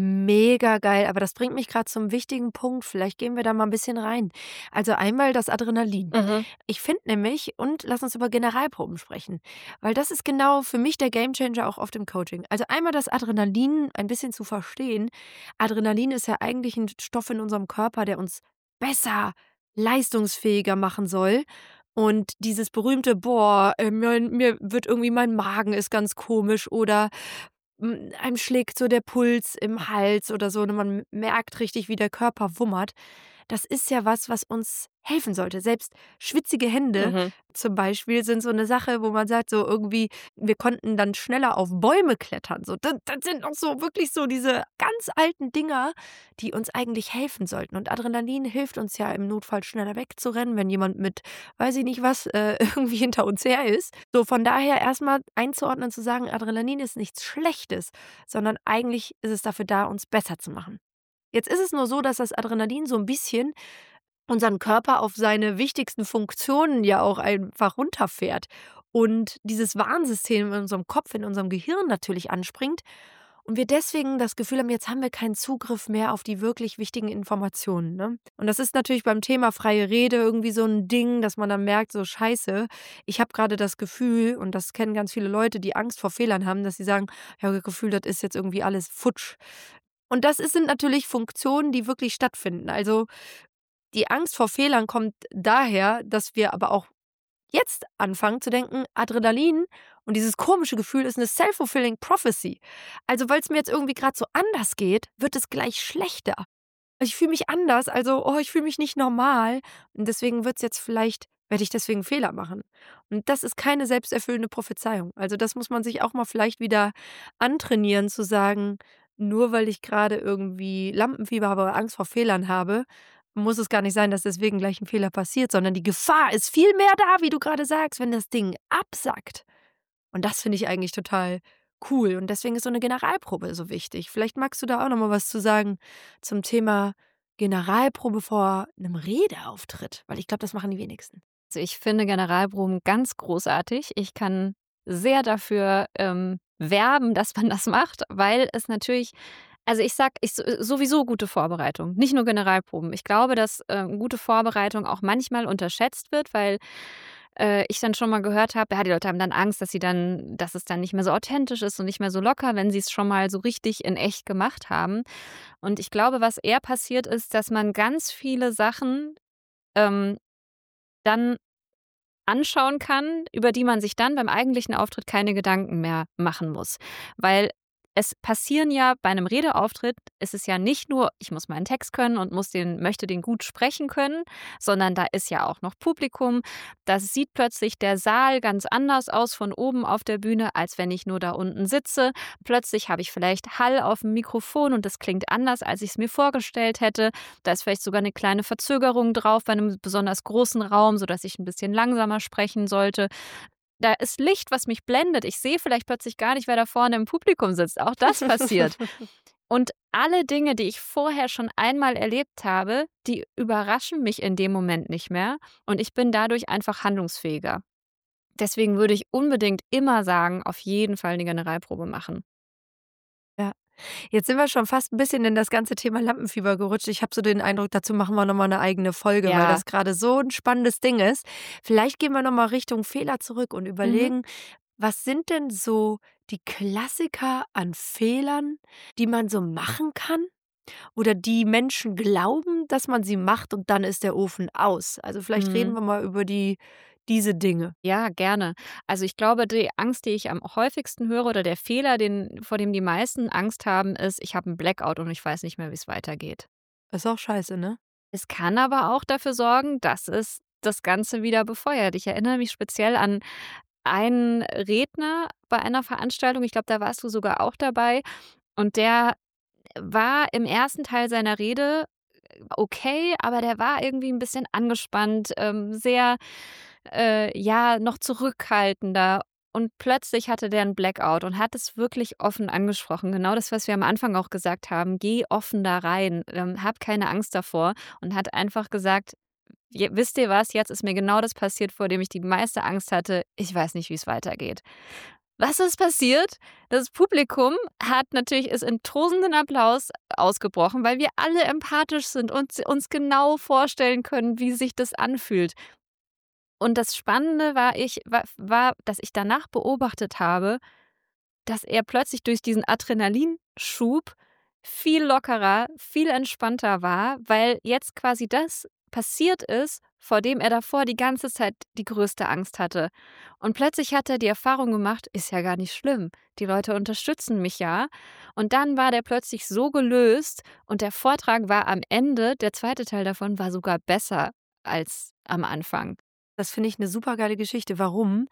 Mega geil, aber das bringt mich gerade zum wichtigen Punkt. Vielleicht gehen wir da mal ein bisschen rein. Also einmal das Adrenalin. Mhm. Ich finde nämlich und lass uns über Generalproben sprechen, weil das ist genau für mich der Gamechanger auch oft im Coaching. Also einmal das Adrenalin ein bisschen zu verstehen. Adrenalin ist ja eigentlich ein Stoff in unserem Körper, der uns besser, leistungsfähiger machen soll. Und dieses berühmte: „Boah, äh, mein mir wird irgendwie mein Magen ist ganz komisch“ oder hm, einem schlägt so der Puls im Hals oder so, und man merkt richtig, wie der Körper wummert. Das ist ja was, was uns helfen sollte. Selbst schwitzige Hände Mhm. zum Beispiel sind so eine Sache, wo man sagt, so irgendwie, wir konnten dann schneller auf Bäume klettern. So, das, das sind auch so wirklich so diese ganz alten Dinger, die uns eigentlich helfen sollten. Und Adrenalin hilft uns ja im Notfall schneller wegzurennen, wenn jemand mit, weiß ich nicht was, äh, irgendwie hinter uns her ist. So, von daher erstmal einzuordnen, zu sagen, Adrenalin ist nichts Schlechtes, sondern eigentlich ist es dafür da, uns besser zu machen. Jetzt ist es nur so, dass das Adrenalin so ein bisschen unseren Körper auf seine wichtigsten Funktionen ja auch einfach runterfährt und dieses Warnsystem in unserem Kopf, in unserem Gehirn natürlich anspringt und wir deswegen das Gefühl haben, jetzt haben wir keinen Zugriff mehr auf die wirklich wichtigen Informationen, ne? Und das ist natürlich beim Thema freie Rede irgendwie so ein Ding, dass man dann merkt, so: „Scheiße, ich habe gerade das Gefühl“, und das kennen ganz viele Leute, die Angst vor Fehlern haben, dass sie sagen: „Ja, das Gefühl, das ist jetzt irgendwie alles futsch.“ Und das ist sind natürlich Funktionen, die wirklich stattfinden. Also, die Angst vor Fehlern kommt daher, dass wir aber auch jetzt anfangen zu denken, Adrenalin und dieses komische Gefühl ist eine self-fulfilling prophecy. Also, weil es mir jetzt irgendwie gerade so anders geht, wird es gleich schlechter. Also, ich fühle mich anders, also, oh, ich fühle mich nicht normal und deswegen wird's jetzt vielleicht werde ich deswegen Fehler machen. Und das ist keine selbsterfüllende Prophezeiung. Also, das muss man sich auch mal vielleicht wieder antrainieren zu sagen: „Nur weil ich gerade irgendwie Lampenfieber habe oder Angst vor Fehlern habe, muss es gar nicht sein, dass deswegen gleich ein Fehler passiert, sondern die Gefahr ist viel mehr da, wie du gerade sagst, wenn das Ding absackt.“ Und das finde ich eigentlich total cool und deswegen ist so eine Generalprobe so wichtig. Vielleicht magst du da auch noch mal was zu sagen zum Thema Generalprobe vor 'nem Redeauftritt, weil ich glaube, das machen die wenigsten. Also, ich finde Generalproben ganz großartig. Ich kann sehr dafür, ähm, werben, dass man das macht, weil es natürlich also, ich sage ich so sowieso gute Vorbereitung, nicht nur Generalproben. Ich glaube, dass, ähm, gute Vorbereitung auch manchmal unterschätzt wird, weil, äh, ich dann schon mal gehört habe, ja, die Leute haben dann Angst, dass sie dann dass es dann nicht mehr so authentisch ist und nicht mehr so locker, wenn sie es schon mal so richtig in echt gemacht haben. Und ich glaube, was eher passiert ist, dass man ganz viele Sachen, ähm, dann anschauen kann, über die man sich dann beim eigentlichen Auftritt keine Gedanken mehr machen muss. Weil es passieren ja bei einem Redeauftritt ist es ja nicht nur, ich muss meinen Text können und muss den möchte den gut sprechen können, sondern da ist ja auch noch Publikum. Da sieht plötzlich der Saal ganz anders aus von oben auf der Bühne, als wenn ich nur da unten sitze. Plötzlich habe ich vielleicht Hall auf dem Mikrofon und das klingt anders, als ich es mir vorgestellt hätte. Da ist vielleicht sogar eine kleine Verzögerung drauf bei einem besonders großen Raum, sodass ich ein bisschen langsamer sprechen sollte. Da ist Licht, was mich blendet. Ich sehe vielleicht plötzlich gar nicht, wer da vorne im Publikum sitzt. Auch das passiert. Und alle Dinge, die ich vorher schon einmal erlebt habe, die überraschen mich in dem Moment nicht mehr und ich bin dadurch einfach handlungsfähiger. Deswegen würde ich unbedingt immer sagen, auf jeden Fall eine Generalprobe machen. Ja. Jetzt sind wir schon fast ein bisschen in das ganze Thema Lampenfieber gerutscht. Ich habe so den Eindruck, dazu machen wir noch mal 'ne eigene Folge, weil Ja. das gerade so ein spannendes Ding ist. Vielleicht gehen wir noch mal Richtung Fehler zurück und Mhm. überlegen, was sind denn so die Klassiker an Fehlern, die man so machen kann oder die Menschen glauben, dass man sie macht und dann ist der Ofen aus? Also, vielleicht reden Mhm. wir mal über die diese Dinge. Ja, gerne. Also, ich glaube, die Angst, die ich am häufigsten höre oder der Fehler, den vor dem die meisten Angst haben, ist: „Ich habe 'n Blackout und ich weiß nicht mehr, wie's weitergeht.“ Ist auch scheiße, ne? Es kann aber auch dafür sorgen, dass es das Ganze wieder befeuert. Ich erinnere mich speziell an einen Redner bei einer Veranstaltung, ich glaube, da warst du sogar auch dabei und der war im ersten Teil seiner Rede okay, aber der war irgendwie 'n bisschen angespannt, ähm, sehr, äh, ja, noch zurückhaltender. Und plötzlich hatte der 'n Blackout und hat es wirklich offen angesprochen. Genau das, was wir am Anfang auch gesagt haben: „Geh offen da rein, ähm, hab keine Angst davor.“ Und hat einfach gesagt: je, wisst ihr was, jetzt ist mir genau das passiert, vor dem ich die meiste Angst hatte. Ich weiß nicht, wie es weitergeht. Was ist passiert? Das Publikum hat natürlich ist in tosenden Applaus ausgebrochen, weil wir alle empathisch sind und uns genau vorstellen können, wie sich das anfühlt. Und das Spannende war, ich, war, war, dass ich danach beobachtet habe, dass er plötzlich durch diesen Adrenalinschub viel lockerer, viel entspannter war, weil jetzt quasi das passiert ist, vor dem er davor die ganze Zeit die größte Angst hatte. Und plötzlich hat er die Erfahrung gemacht, ist ja gar nicht schlimm. Die Leute unterstützen mich ja. Und dann war der plötzlich so gelöst und der Vortrag war am Ende, der zweite Teil davon war sogar besser als am Anfang. Das finde ich eine super geile Geschichte. Warum?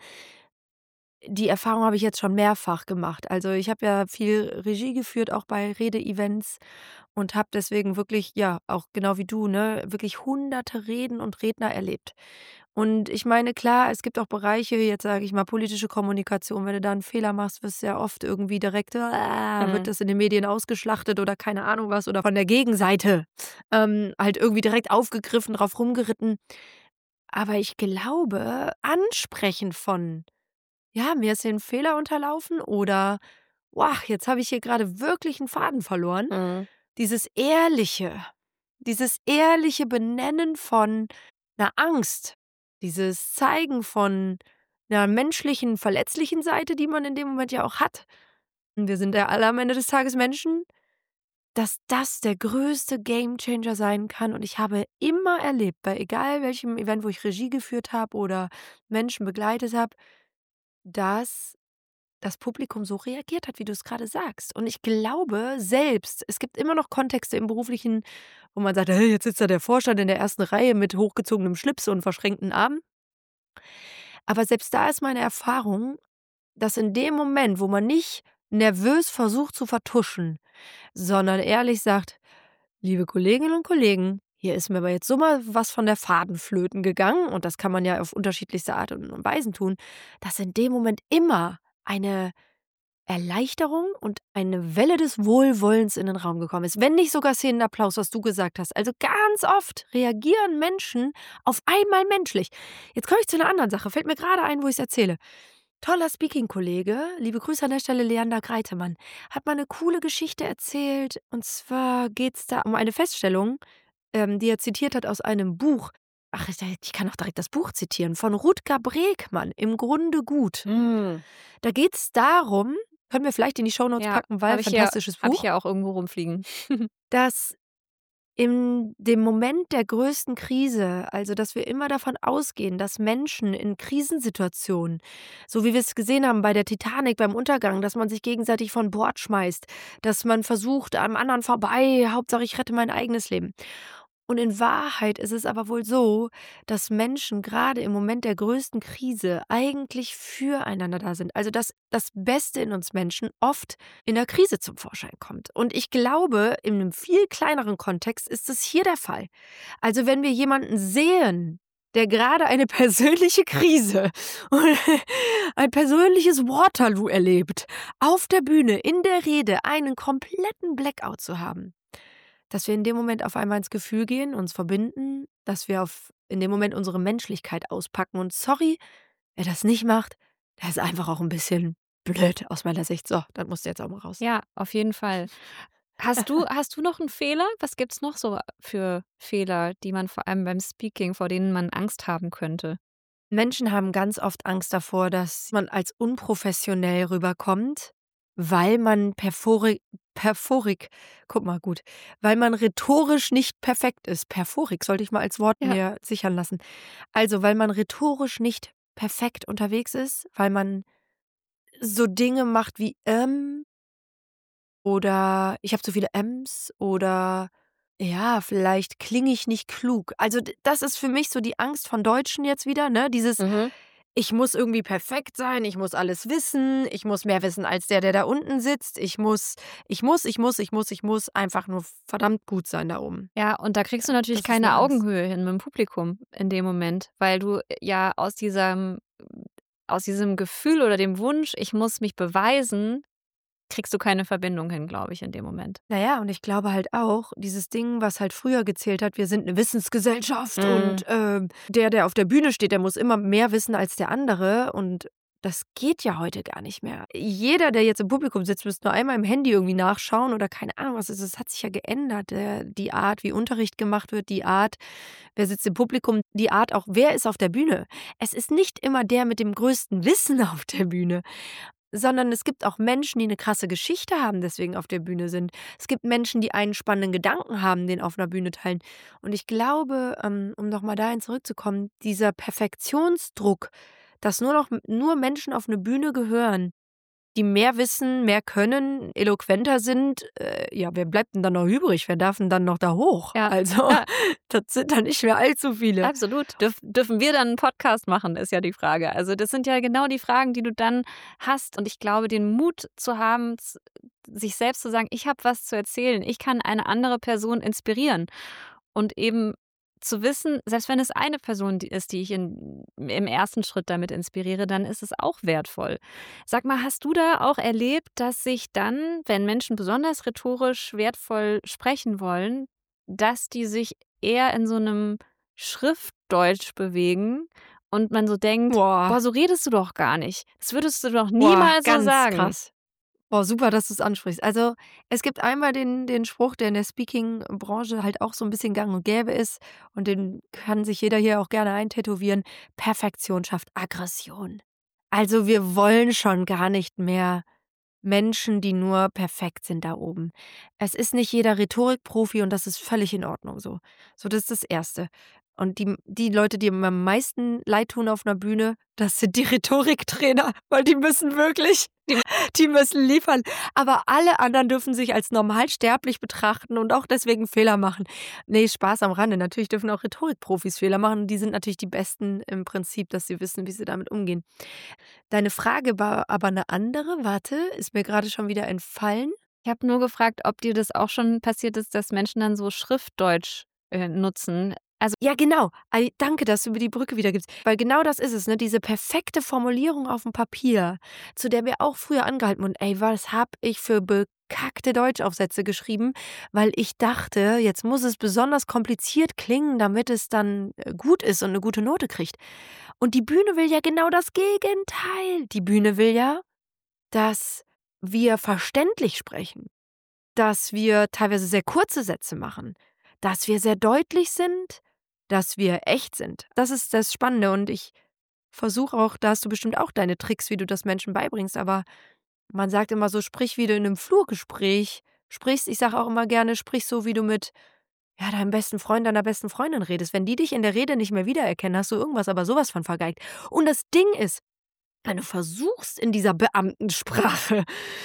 Die Erfahrung habe ich jetzt schon mehrfach gemacht. Also, ich habe ja viel Regie geführt, auch bei Rede-Events und habe deswegen wirklich, ja, auch genau wie du, ne, wirklich hunderte Reden und Redner erlebt. Und ich meine, klar, es gibt auch Bereiche, jetzt sage ich mal, politische Kommunikation. Wenn du da einen Fehler machst, wirst du ja oft irgendwie direkt, ah, wird Mhm. das in den Medien ausgeschlachtet oder keine Ahnung was oder von der Gegenseite ähm, halt irgendwie direkt aufgegriffen, drauf rumgeritten. Aber ich glaube, Ansprechen von ja, mir ist hier 'n Fehler unterlaufen oder: „Boah, jetzt habe ich hier gerade wirklich einen Faden verloren.“ Mhm. Dieses ehrliche dieses ehrliche Benennen von einer Angst, dieses Zeigen von einer menschlichen, verletzlichen Seite, die man in dem Moment ja auch hat. Und wir sind ja alle am Ende des Tages Menschen, dass das der größte Gamechanger sein kann. Und ich habe immer erlebt, bei egal welchem Event, wo ich Regie geführt habe oder Menschen begleitet habe, dass das Publikum so reagiert hat, wie du es gerade sagst. Und ich glaube selbst, es gibt immer noch Kontexte im Beruflichen, wo man sagt: „Hey, jetzt sitzt da der Vorstand in der ersten Reihe mit hochgezogenem Schlips und verschränkten Armen.“ Aber selbst da ist meine Erfahrung, dass in dem Moment, wo man nicht nervös versucht zu vertuschen, sondern ehrlich sagt: „Liebe Kolleginnen und Kollegen, hier ist mir aber jetzt so mal was von der Fadenflöten gegangen“, und das kann man ja auf unterschiedlichste Art und Weisen tun, dass in dem Moment immer eine Erleichterung und eine Welle des Wohlwollens in den Raum gekommen ist, wenn nicht sogar Szenenapplaus, was du gesagt hast. Also, ganz oft reagieren Menschen auf einmal menschlich. Jetzt komme ich zu einer anderen Sache, fällt mir gerade ein, wo ich's erzähle. Toller Speaking-Kollege, liebe Grüße an der Stelle, Leander Greitemann, hat mal eine coole Geschichte erzählt. Und zwar geht's da um eine Feststellung, ähm, die er zitiert hat aus einem Buch. Ach, ich ich kann auch direkt das Buch zitieren, von Rutger Bregmann, „Im Grunde gut“. Mhm. Da geht's darum, können wir vielleicht in die Shownotes Ja, packen, weil habe ich hier fantastisches habe ich Buch, hier auch irgendwo rumfliegen. dass in dem Moment der größten Krise, also dass wir immer davon ausgehen, dass Menschen in Krisensituationen, so wie wir es gesehen haben bei der Titanic beim Untergang, dass man sich gegenseitig von Bord schmeißt, dass man versucht, am anderen vorbei, Hauptsache ich rette mein eigenes Leben. Und in Wahrheit ist es aber wohl so, dass Menschen gerade im Moment der größten Krise eigentlich füreinander da sind. Also, dass das Beste in uns Menschen oft in der Krise zum Vorschein kommt. Und ich glaube, in einem viel kleineren Kontext ist es hier der Fall. Also, wenn wir jemanden sehen, der gerade eine persönliche Krise und ein persönliches Waterloo erlebt, auf der Bühne, in der Rede einen kompletten Blackout zu haben, dass wir in dem Moment auf einmal ins Gefühl gehen, uns verbinden, dass wir auf in dem Moment unsere Menschlichkeit auspacken. Und sorry, wer das nicht macht, der ist einfach auch ein bisschen blöd aus meiner Sicht. So, das musste jetzt auch mal raus. Ja, auf jeden Fall. Hast du hast du noch einen Fehler? Was gibt's noch so für Fehler, die man vor allem beim Speaking, vor denen man Angst haben könnte? Menschen haben ganz oft Angst davor, dass man als unprofessionell rüberkommt, weil man Perforik Perforik guck mal, gut, weil man rhetorisch nicht perfekt ist. Perforik sollte ich mal als Wort Ja. mir sichern lassen. Also, weil man rhetorisch nicht perfekt unterwegs ist, weil man so Dinge macht wie, ähm, oder ich habe zu viele Äms oder ja, vielleicht klinge ich nicht klug. Also, d das ist für mich so die Angst von Deutschen jetzt wieder, ne? Dieses: Mhm. „Ich muss irgendwie perfekt sein, ich muss alles wissen, ich muss mehr wissen als der, der da unten sitzt. Ich muss ich muss, ich muss, ich muss, ich muss einfach nur verdammt gut sein da oben.“ Ja, und da kriegst du natürlich Das ist 'ne keine Angst. Augenhöhe hin mit'm Publikum in dem Moment, weil du ja aus diesem aus diesem Gefühl oder dem Wunsch, ich muss mich beweisen, kriegst du keine Verbindung hin, glaube ich, in dem Moment. Naja, und ich glaube halt auch, dieses Ding, was halt früher gezählt hat, wir sind eine Wissensgesellschaft Mhm. und ähm, der, der auf der Bühne steht, der muss immer mehr wissen als der andere und das geht ja heute gar nicht mehr. Jeder, der jetzt im Publikum sitzt, müsste nur einmal im Handy irgendwie nachschauen oder keine Ahnung was ist. Es hat sich ja geändert, äh, die Art, wie Unterricht gemacht wird, die Art, wer sitzt im Publikum, die Art auch, wer ist auf der Bühne. Es ist nicht immer der mit dem größten Wissen auf der Bühne, sondern es gibt auch Menschen, die eine krasse Geschichte haben, deswegen auf der Bühne sind. Es gibt Menschen, die einen spannenden Gedanken haben, den auf einer Bühne teilen. Und ich glaube, ähm, um noch mal dahin zurückzukommen, dieser Perfektionsdruck, dass nur noch nur Menschen auf eine Bühne gehören, die mehr wissen, mehr können, eloquenter sind, äh, ja, wer bleibt denn dann noch übrig? Wer darf denn dann noch da hoch? Ja. Also, Ja. das sind dann nicht mehr allzu viele. Absolut. Dürf, dürfen wir dann einen Podcast machen, ist ja die Frage. Also das sind ja genau die Fragen, die du dann hast. Und ich glaube, den Mut zu haben, z- sich selbst zu sagen, ich habe was zu erzählen, ich kann eine andere Person inspirieren. Und eben zu wissen, selbst wenn es eine Person die ist, die ich in, im ersten Schritt damit inspiriere, dann ist es auch wertvoll. Sag mal, hast du da auch erlebt, dass sich dann, wenn Menschen besonders rhetorisch wertvoll sprechen wollen, dass die sich eher in so einem Schriftdeutsch bewegen und man so denkt, Boah. boah, so redest du doch gar nicht. Das würdest du doch Boah, niemals so ganz sagen. krass. Boah, super, dass du es ansprichst. Also, es gibt einmal den den Spruch, der in der Speaking-Branche halt auch so ein bisschen gang und gäbe ist und den kann sich jeder hier auch gerne eintätowieren: Perfektion schafft Aggression. Also, wir wollen schon gar nicht mehr Menschen, die nur perfekt sind da oben. Es ist nicht jeder Rhetorikprofi und das ist völlig in Ordnung so. So, das ist das Erste. Und die die Leute, die mir am meisten leid tun auf einer Bühne, das sind die Rhetoriktrainer, weil die müssen wirklich die müssen liefern. Aber alle anderen dürfen sich als normalsterblich betrachten und auch deswegen Fehler machen. Ne, Spaß am Rande. Natürlich dürfen auch Rhetorikprofis Fehler machen. Die sind natürlich die Besten im Prinzip, dass sie wissen, wie sie damit umgehen. Deine Frage war aber eine andere. Warte, ist mir gerade schon wieder entfallen. Ich habe nur gefragt, ob dir das auch schon passiert ist, dass Menschen dann so Schriftdeutsch äh, nutzen. Also Ja, genau. Ei, danke, dass du mir die Brücke wieder gibst. Weil genau das ist es, ne? Diese perfekte Formulierung auf dem Papier, zu der wir auch früher angehalten wurden. Ey, was hab ich für bekackte Deutschaufsätze geschrieben, weil ich dachte, jetzt muss es besonders kompliziert klingen, damit es dann äh, gut ist und eine gute Note kriegt. Und die Bühne will ja genau das Gegenteil. Die Bühne will ja, dass wir verständlich sprechen, dass wir teilweise sehr kurze Sätze machen, dass wir sehr deutlich sind, dass wir echt sind. Das ist das Spannende und ich versuche auch, da hast du bestimmt auch deine Tricks, wie du das Menschen beibringst, aber man sagt immer so, sprich, wie du in einem Flurgespräch sprichst. Ich sage auch immer gerne, sprich so, wie du mit ja, deinem besten Freund, deiner besten Freundin redest. Wenn die dich in der Rede nicht mehr wiedererkennen, hast du irgendwas aber sowas von vergeigt. Und das Ding ist, wenn du versuchst, in dieser Beamtensprache,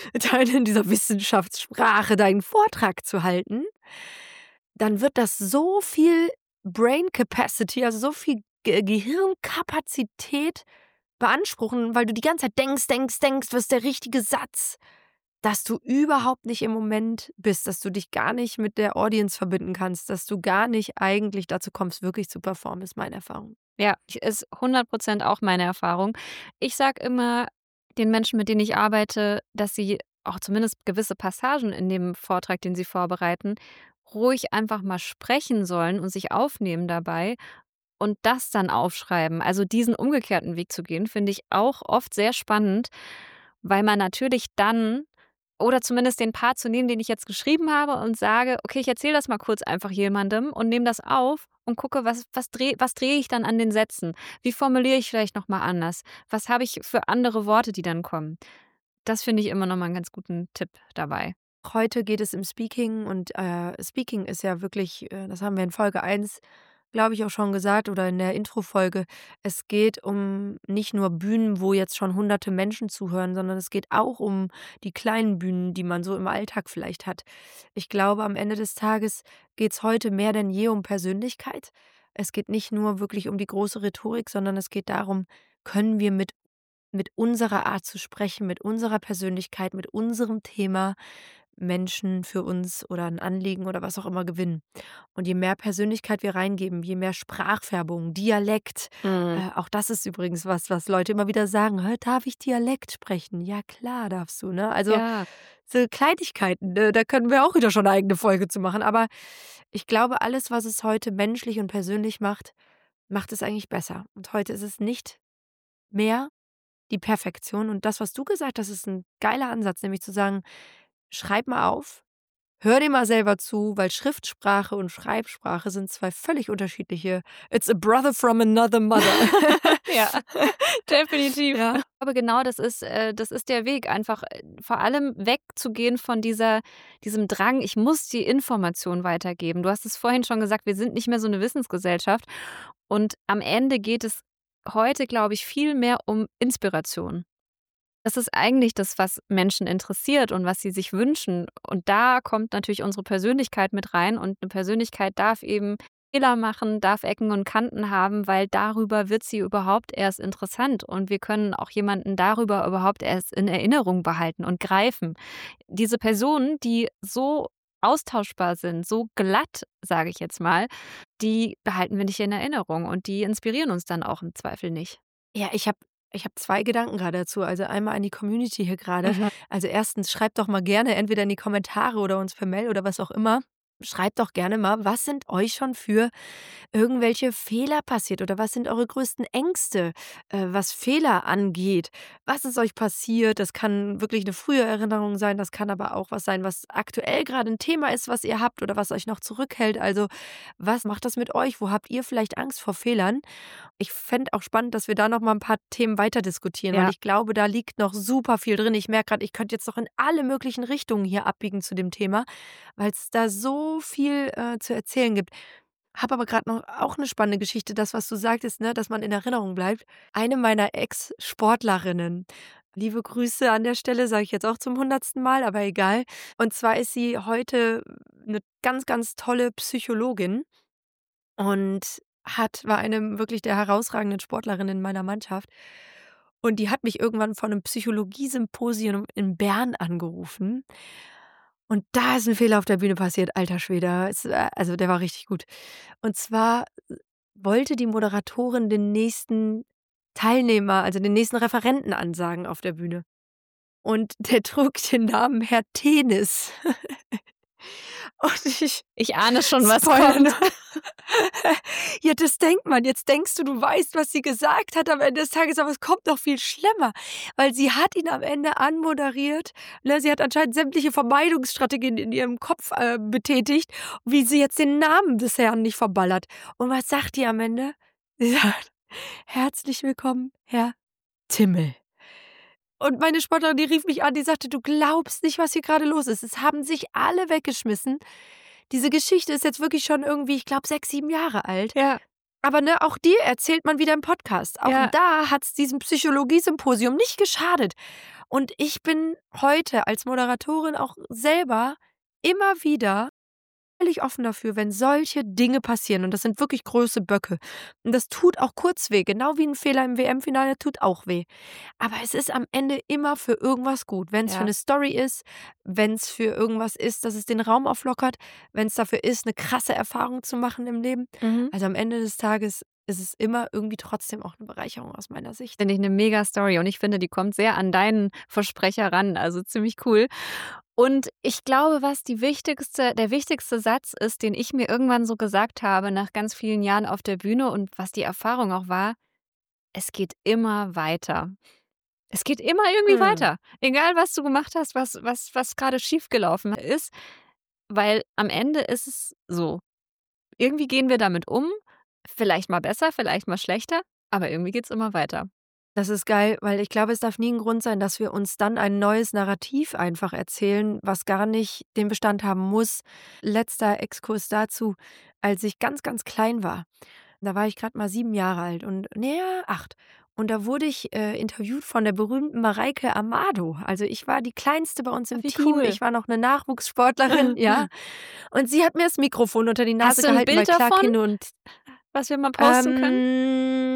in dieser Wissenschaftssprache deinen Vortrag zu halten, dann wird das so viel Brain Capacity, also so viel Ge Gehirnkapazität beanspruchen, weil du die ganze Zeit denkst, denkst, denkst, was ist der richtige Satz, dass du überhaupt nicht im Moment bist, dass du dich gar nicht mit der Audience verbinden kannst, dass du gar nicht eigentlich dazu kommst, wirklich zu performen, ist meine Erfahrung. ja, ich- ist hundert Prozent auch meine Erfahrung. Ich sage immer den Menschen, mit denen ich arbeite, dass sie auch zumindest gewisse Passagen in dem Vortrag, den sie vorbereiten, ruhig einfach mal sprechen sollen und sich aufnehmen dabei und das dann aufschreiben. Also diesen umgekehrten Weg zu gehen, finde ich auch oft sehr spannend, weil man natürlich dann oder zumindest den Part zu nehmen, den ich jetzt geschrieben habe und sage, okay, ich erzähle das mal kurz einfach jemandem und nehme das auf und gucke, was, was drehe was drehe ich dann an den Sätzen? Wie formuliere ich vielleicht nochmal anders? Was habe ich für andere Worte, die dann kommen? Das finde ich immer nochmal einen ganz guten Tipp dabei. Heute geht es im Speaking und äh, Speaking ist ja wirklich, äh, das haben wir in Folge eins, glaube ich, auch schon gesagt oder in der Introfolge, es geht um nicht nur Bühnen, wo jetzt schon hunderte Menschen zuhören, sondern es geht auch um die kleinen Bühnen, die man so im Alltag vielleicht hat. Ich glaube, am Ende des Tages geht es heute mehr denn je um Persönlichkeit. Es geht nicht nur wirklich um die große Rhetorik, sondern es geht darum, können wir mit, mit unserer Art zu sprechen, mit unserer Persönlichkeit, mit unserem Thema, Menschen für uns oder ein Anliegen oder was auch immer gewinnen. Und je mehr Persönlichkeit wir reingeben, je mehr Sprachfärbung, Dialekt, Mhm. äh, auch das ist übrigens was, was Leute immer wieder sagen: „Hä, darf ich Dialekt sprechen?“ Ja, klar darfst du, ne? Also, Ja. so Kleinigkeiten, ne, da können wir auch wieder schon 'ne eigene Folge zu machen. Aber ich glaube, alles, was es heute menschlich und persönlich macht, macht es eigentlich besser. Und heute ist es nicht mehr die Perfektion. Und das, was du gesagt hast, ist 'n geiler Ansatz, nämlich zu sagen: „Schreib mal auf, hör dir mal selber zu“, weil Schriftsprache und Schreibsprache sind zwei völlig unterschiedliche it's a brother from another mother. Ja, definitiv. Ja. Aber genau das ist äh, das ist der Weg, einfach, äh, vor allem wegzugehen von dieser diesem Drang, ich muss die Information weitergeben. Du hast es vorhin schon gesagt, wir sind nicht mehr so 'ne Wissensgesellschaft und am Ende geht es heute, glaube ich, viel mehr um Inspiration. Das ist eigentlich das, was Menschen interessiert und was sie sich wünschen. Und da kommt natürlich unsere Persönlichkeit mit rein und 'ne Persönlichkeit darf eben Fehler machen, darf Ecken und Kanten haben, weil darüber wird sie überhaupt erst interessant und wir können auch jemanden darüber überhaupt erst in Erinnerung behalten und greifen. Diese Personen, die so austauschbar sind, so glatt, sage ich jetzt mal, die behalten wir nicht in Erinnerung und die inspirieren uns dann auch im Zweifel nicht. Ja, ich habe ich habe zwei Gedanken grade dazu. Also, einmal an die Community hier grade. Mhm. Also, erstens, schreibt doch mal gerne entweder in die Kommentare oder uns per Mail oder was auch immer. Schreibt doch gerne mal, was sind euch schon für irgendwelche Fehler passiert oder was sind eure größten Ängste, äh, was Fehler angeht? Was ist euch passiert? Das kann wirklich 'ne frühe Erinnerung sein, das kann aber auch was sein, was aktuell grade 'n Thema ist, was ihr habt oder was euch noch zurückhält. Also, was macht das mit euch? Wo habt ihr vielleicht Angst vor Fehlern? Ich fände auch spannend, dass wir da noch mal 'n paar Themen weiter diskutieren, weil Ja. ich glaube, da liegt noch super viel drin. Ich merke grad, ich könnte jetzt noch in alle möglichen Richtungen hier abbiegen zu dem Thema, weil's da so viel, äh, zu erzählen gibt. Habe aber grad noch auch 'ne spannende Geschichte, das, was du sagtest, ne, dass man in Erinnerung bleibt. Eine meiner Ex-Sportlerinnen, liebe Grüße an der Stelle, sage ich jetzt auch zum hundertsten Mal, aber egal. Und zwar ist sie heute 'ne ganz, ganz tolle Psychologin und hat war eine wirklich der herausragenden Sportlerinnen in meiner Mannschaft. Und die hat mich irgendwann von 'nem Psychologie-Symposium in Bern angerufen. Und da ist 'n Fehler auf der Bühne passiert, alter Schwede. Es äh, also, der war richtig gut. Und zwar wollte die Moderatorin den nächsten Teilnehmer, also, den nächsten Referenten ansagen auf der Bühne. Und der trug den Namen Herr Tenis. Und ich Ich ahne schon, was Spoiler, kommt. ne? Ja, das denkt man. Jetzt denkst du, du weißt, was sie gesagt hat am Ende des Tages, aber es kommt noch viel schlimmer, weil sie hat ihn am Ende anmoderiert, ne? Sie hat anscheinend sämtliche Vermeidungsstrategien in ihrem Kopf, äh, betätigt, wie sie jetzt den Namen des Herrn nicht verballert. Und was sagt die am Ende? Sie sagt: „Herzlich willkommen, Herr Timmel.“ Und meine Sportlerin, die rief mich an, die sagte: „Du glaubst nicht, was hier grade los ist.“ Es haben sich alle weggeschmissen. Diese Geschichte ist jetzt wirklich schon irgendwie, ich glaube, sechs, sieben Jahre alt. Ja. Aber, ne, auch die erzählt man wieder im Podcast. Auch Ja. da hat's diesem Psychologie-Symposium nicht geschadet. Und ich bin heute als Moderatorin auch selber immer wieder völlig offen dafür, wenn solche Dinge passieren. Und das sind wirklich große Böcke. Und das tut auch kurz weh, genau wie 'n Fehler im W M-Finale tut auch weh. Aber es ist am Ende immer für irgendwas gut. Wenn's für Ja. 'ne Story ist, wenn's für irgendwas ist, dass es den Raum auflockert, wenn's dafür ist, 'ne krasse Erfahrung zu machen im Leben. Mhm. Also, am Ende des Tages ist es immer irgendwie trotzdem auch 'ne Bereicherung aus meiner Sicht. Finde ich 'ne mega Story und ich finde, die kommt sehr an deinen Versprecher ran, also, ziemlich cool. Und ich glaube, was die wichtigste der wichtigste Satz ist, den ich mir irgendwann so gesagt habe nach ganz vielen Jahren auf der Bühne und was die Erfahrung auch war: Es geht immer weiter. Es geht immer irgendwie Mhm. weiter. Egal, was du gemacht hast, was was was grade schiefgelaufen ist, weil am Ende ist es so. Irgendwie gehen wir damit um, vielleicht mal besser, vielleicht mal schlechter, aber irgendwie geht's immer weiter. Das ist geil, weil ich glaube, es darf nie 'n Grund sein, dass wir uns dann ein neues Narrativ einfach erzählen, was gar nicht den Bestand haben muss. Letzter Exkurs dazu, als ich ganz, ganz klein war, da war ich grad mal sieben Jahre alt und ne, acht. Und da wurde ich, äh, interviewt von der berühmten Mareike Amado. Also, ich war die Kleinste bei uns im Wie Team. cool. Ich war noch 'ne Nachwuchssportlerin, ja. Und sie hat mir das Mikrofon unter die Hast Nase du 'n gehalten, weil Bild klar, davon, Kinder und was wir mal posten können? Ähm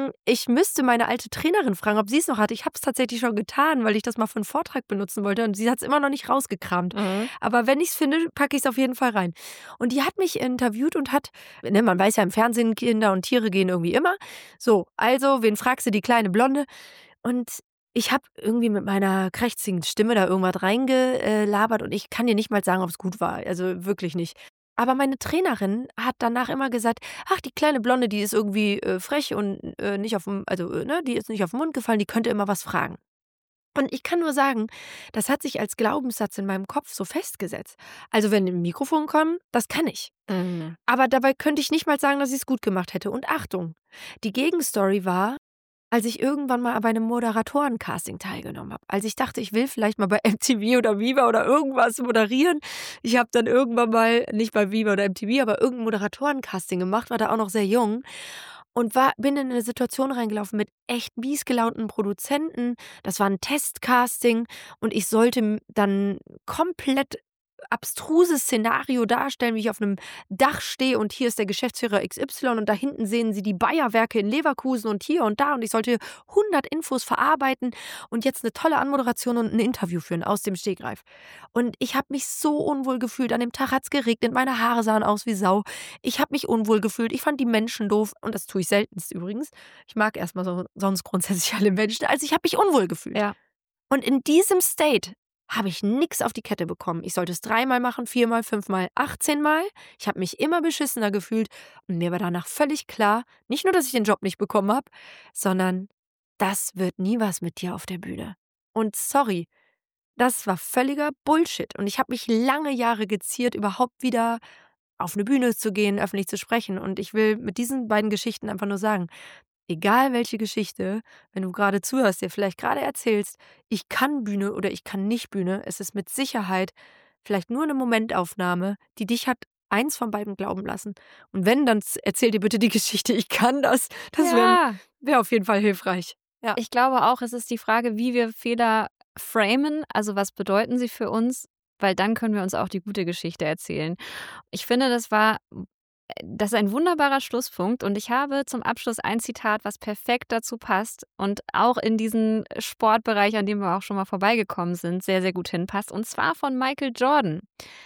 sagen, ich müsste meine alte Trainerin fragen, ob sie es noch hat. Ich habe es tatsächlich schon getan, weil ich das mal für einen Vortrag benutzen wollte und sie hat es immer noch nicht rausgekramt. Mhm. Aber wenn ich es finde, packe ich es auf jeden Fall rein. Und die hat mich interviewt und hat, ne, man weiß ja im Fernsehen, Kinder und Tiere gehen irgendwie immer. So, also, wen fragst du, die kleine Blonde? Und ich habe irgendwie mit meiner krächzigen Stimme da irgendwas reingelabert und ich kann dir nicht mal sagen, ob es gut war. Also wirklich nicht. Aber meine Trainerin hat danach immer gesagt, ach, die kleine Blonde, die ist irgendwie äh, frech und äh, nicht auf dem, also äh, ne, die ist nicht auf den Mund gefallen, die könnte immer was fragen. Und ich kann nur sagen, das hat sich als Glaubenssatz in meinem Kopf so festgesetzt. Also wenn ein Mikrofon kommt, das kann ich. Mhm. Aber dabei könnte ich nicht mal sagen, dass ich es gut gemacht hätte. Und Achtung, die Gegenstory war, als ich irgendwann mal bei einem Moderatoren-Casting teilgenommen habe. Als ich dachte, ich will vielleicht mal bei M T V oder Viva oder irgendwas moderieren. Ich habe dann irgendwann mal, nicht bei Viva oder M T V, aber irgendein Moderatoren-Casting gemacht, war da auch noch sehr jung. Und war, bin in eine Situation reingelaufen mit echt mies gelaunten Produzenten. Das war ein Testcasting und ich sollte dann komplett abstruses Szenario darstellen, wie ich auf einem Dach stehe und hier ist der Geschäftsführer X Y und da hinten sehen Sie die Bayer-Werke in Leverkusen und hier und da und ich sollte hundert Infos verarbeiten und jetzt eine tolle Anmoderation und ein Interview führen aus dem Stegreif. Und ich habe mich so unwohl gefühlt. An dem Tag hat es geregnet, meine Haare sahen aus wie Sau. Ich habe mich unwohl gefühlt. Ich fand die Menschen doof und das tue ich seltenst übrigens. Ich mag erstmal so, sonst grundsätzlich alle Menschen. Also ich habe mich unwohl gefühlt. Ja. Und in diesem State habe ich nichts auf die Kette bekommen. Ich sollte es dreimal machen, viermal, fünfmal, achtzehnmal. Ich habe mich immer beschissener gefühlt und mir war danach völlig klar, nicht nur, dass ich den Job nicht bekommen habe, sondern das wird nie was mit dir auf der Bühne. Und sorry, das war völliger Bullshit. Und ich habe mich lange Jahre geziert, überhaupt wieder auf eine Bühne zu gehen, öffentlich zu sprechen. Und ich will mit diesen beiden Geschichten einfach nur sagen, egal welche Geschichte, wenn du gerade zuhörst, dir vielleicht gerade erzählst, ich kann Bühne oder ich kann nicht Bühne, es ist mit Sicherheit vielleicht nur eine Momentaufnahme, die dich hat eins von beiden glauben lassen. Und wenn, dann erzähl dir bitte die Geschichte, ich kann das. Das wäre Ja. wär auf jeden Fall hilfreich. Ja. Ich glaube auch, es ist die Frage, wie wir Fehler framen, also was bedeuten sie für uns, weil dann können wir uns auch die gute Geschichte erzählen. Ich finde, das war Das ist ein wunderbarer Schlusspunkt und ich habe zum Abschluss ein Zitat, was perfekt dazu passt und auch in diesen Sportbereich, an dem wir auch schon mal vorbeigekommen sind, sehr, sehr gut hinpasst, und zwar von Michael Jordan.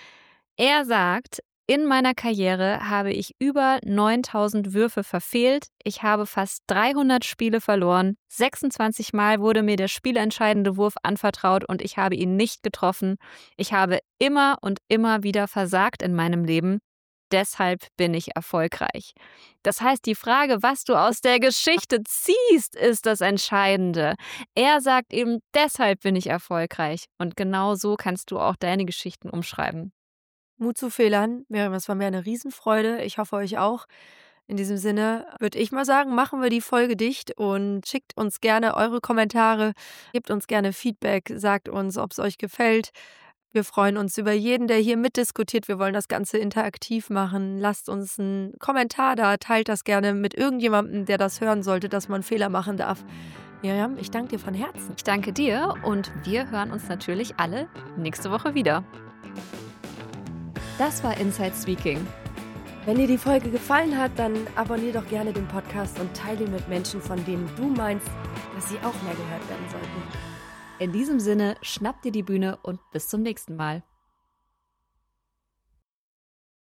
Er sagt, in meiner Karriere habe ich über neuntausend Würfe verfehlt, ich habe fast dreihundert Spiele verloren, sechsundzwanzig Mal wurde mir der spielentscheidende Wurf anvertraut und ich habe ihn nicht getroffen. Ich habe immer und immer wieder versagt in meinem Leben. Deshalb bin ich erfolgreich. Das heißt, die Frage, was du aus der Geschichte ziehst, ist das Entscheidende. Er sagt eben, deshalb bin ich erfolgreich. Und genau so kannst du auch deine Geschichten umschreiben. Mut zu Fehlern. Miriam, es war mir eine Riesenfreude. Ich hoffe, euch auch. In diesem Sinne würde ich mal sagen, machen wir die Folge dicht und schickt uns gerne eure Kommentare, gebt uns gerne Feedback, sagt uns, ob es euch gefällt. Wir freuen uns über jeden, der hier mitdiskutiert. Wir wollen das Ganze interaktiv machen. Lasst uns einen Kommentar da, teilt das gerne mit irgendjemandem, der das hören sollte, dass man Fehler machen darf. Miriam, ich danke dir von Herzen. Ich danke dir und wir hören uns natürlich alle nächste Woche wieder. Das war Inside Speaking. Wenn dir die Folge gefallen hat, dann abonnier doch gerne den Podcast und teile ihn mit Menschen, von denen du meinst, dass sie auch mehr gehört werden sollten. In diesem Sinne, schnapp dir die Bühne und bis zum nächsten Mal.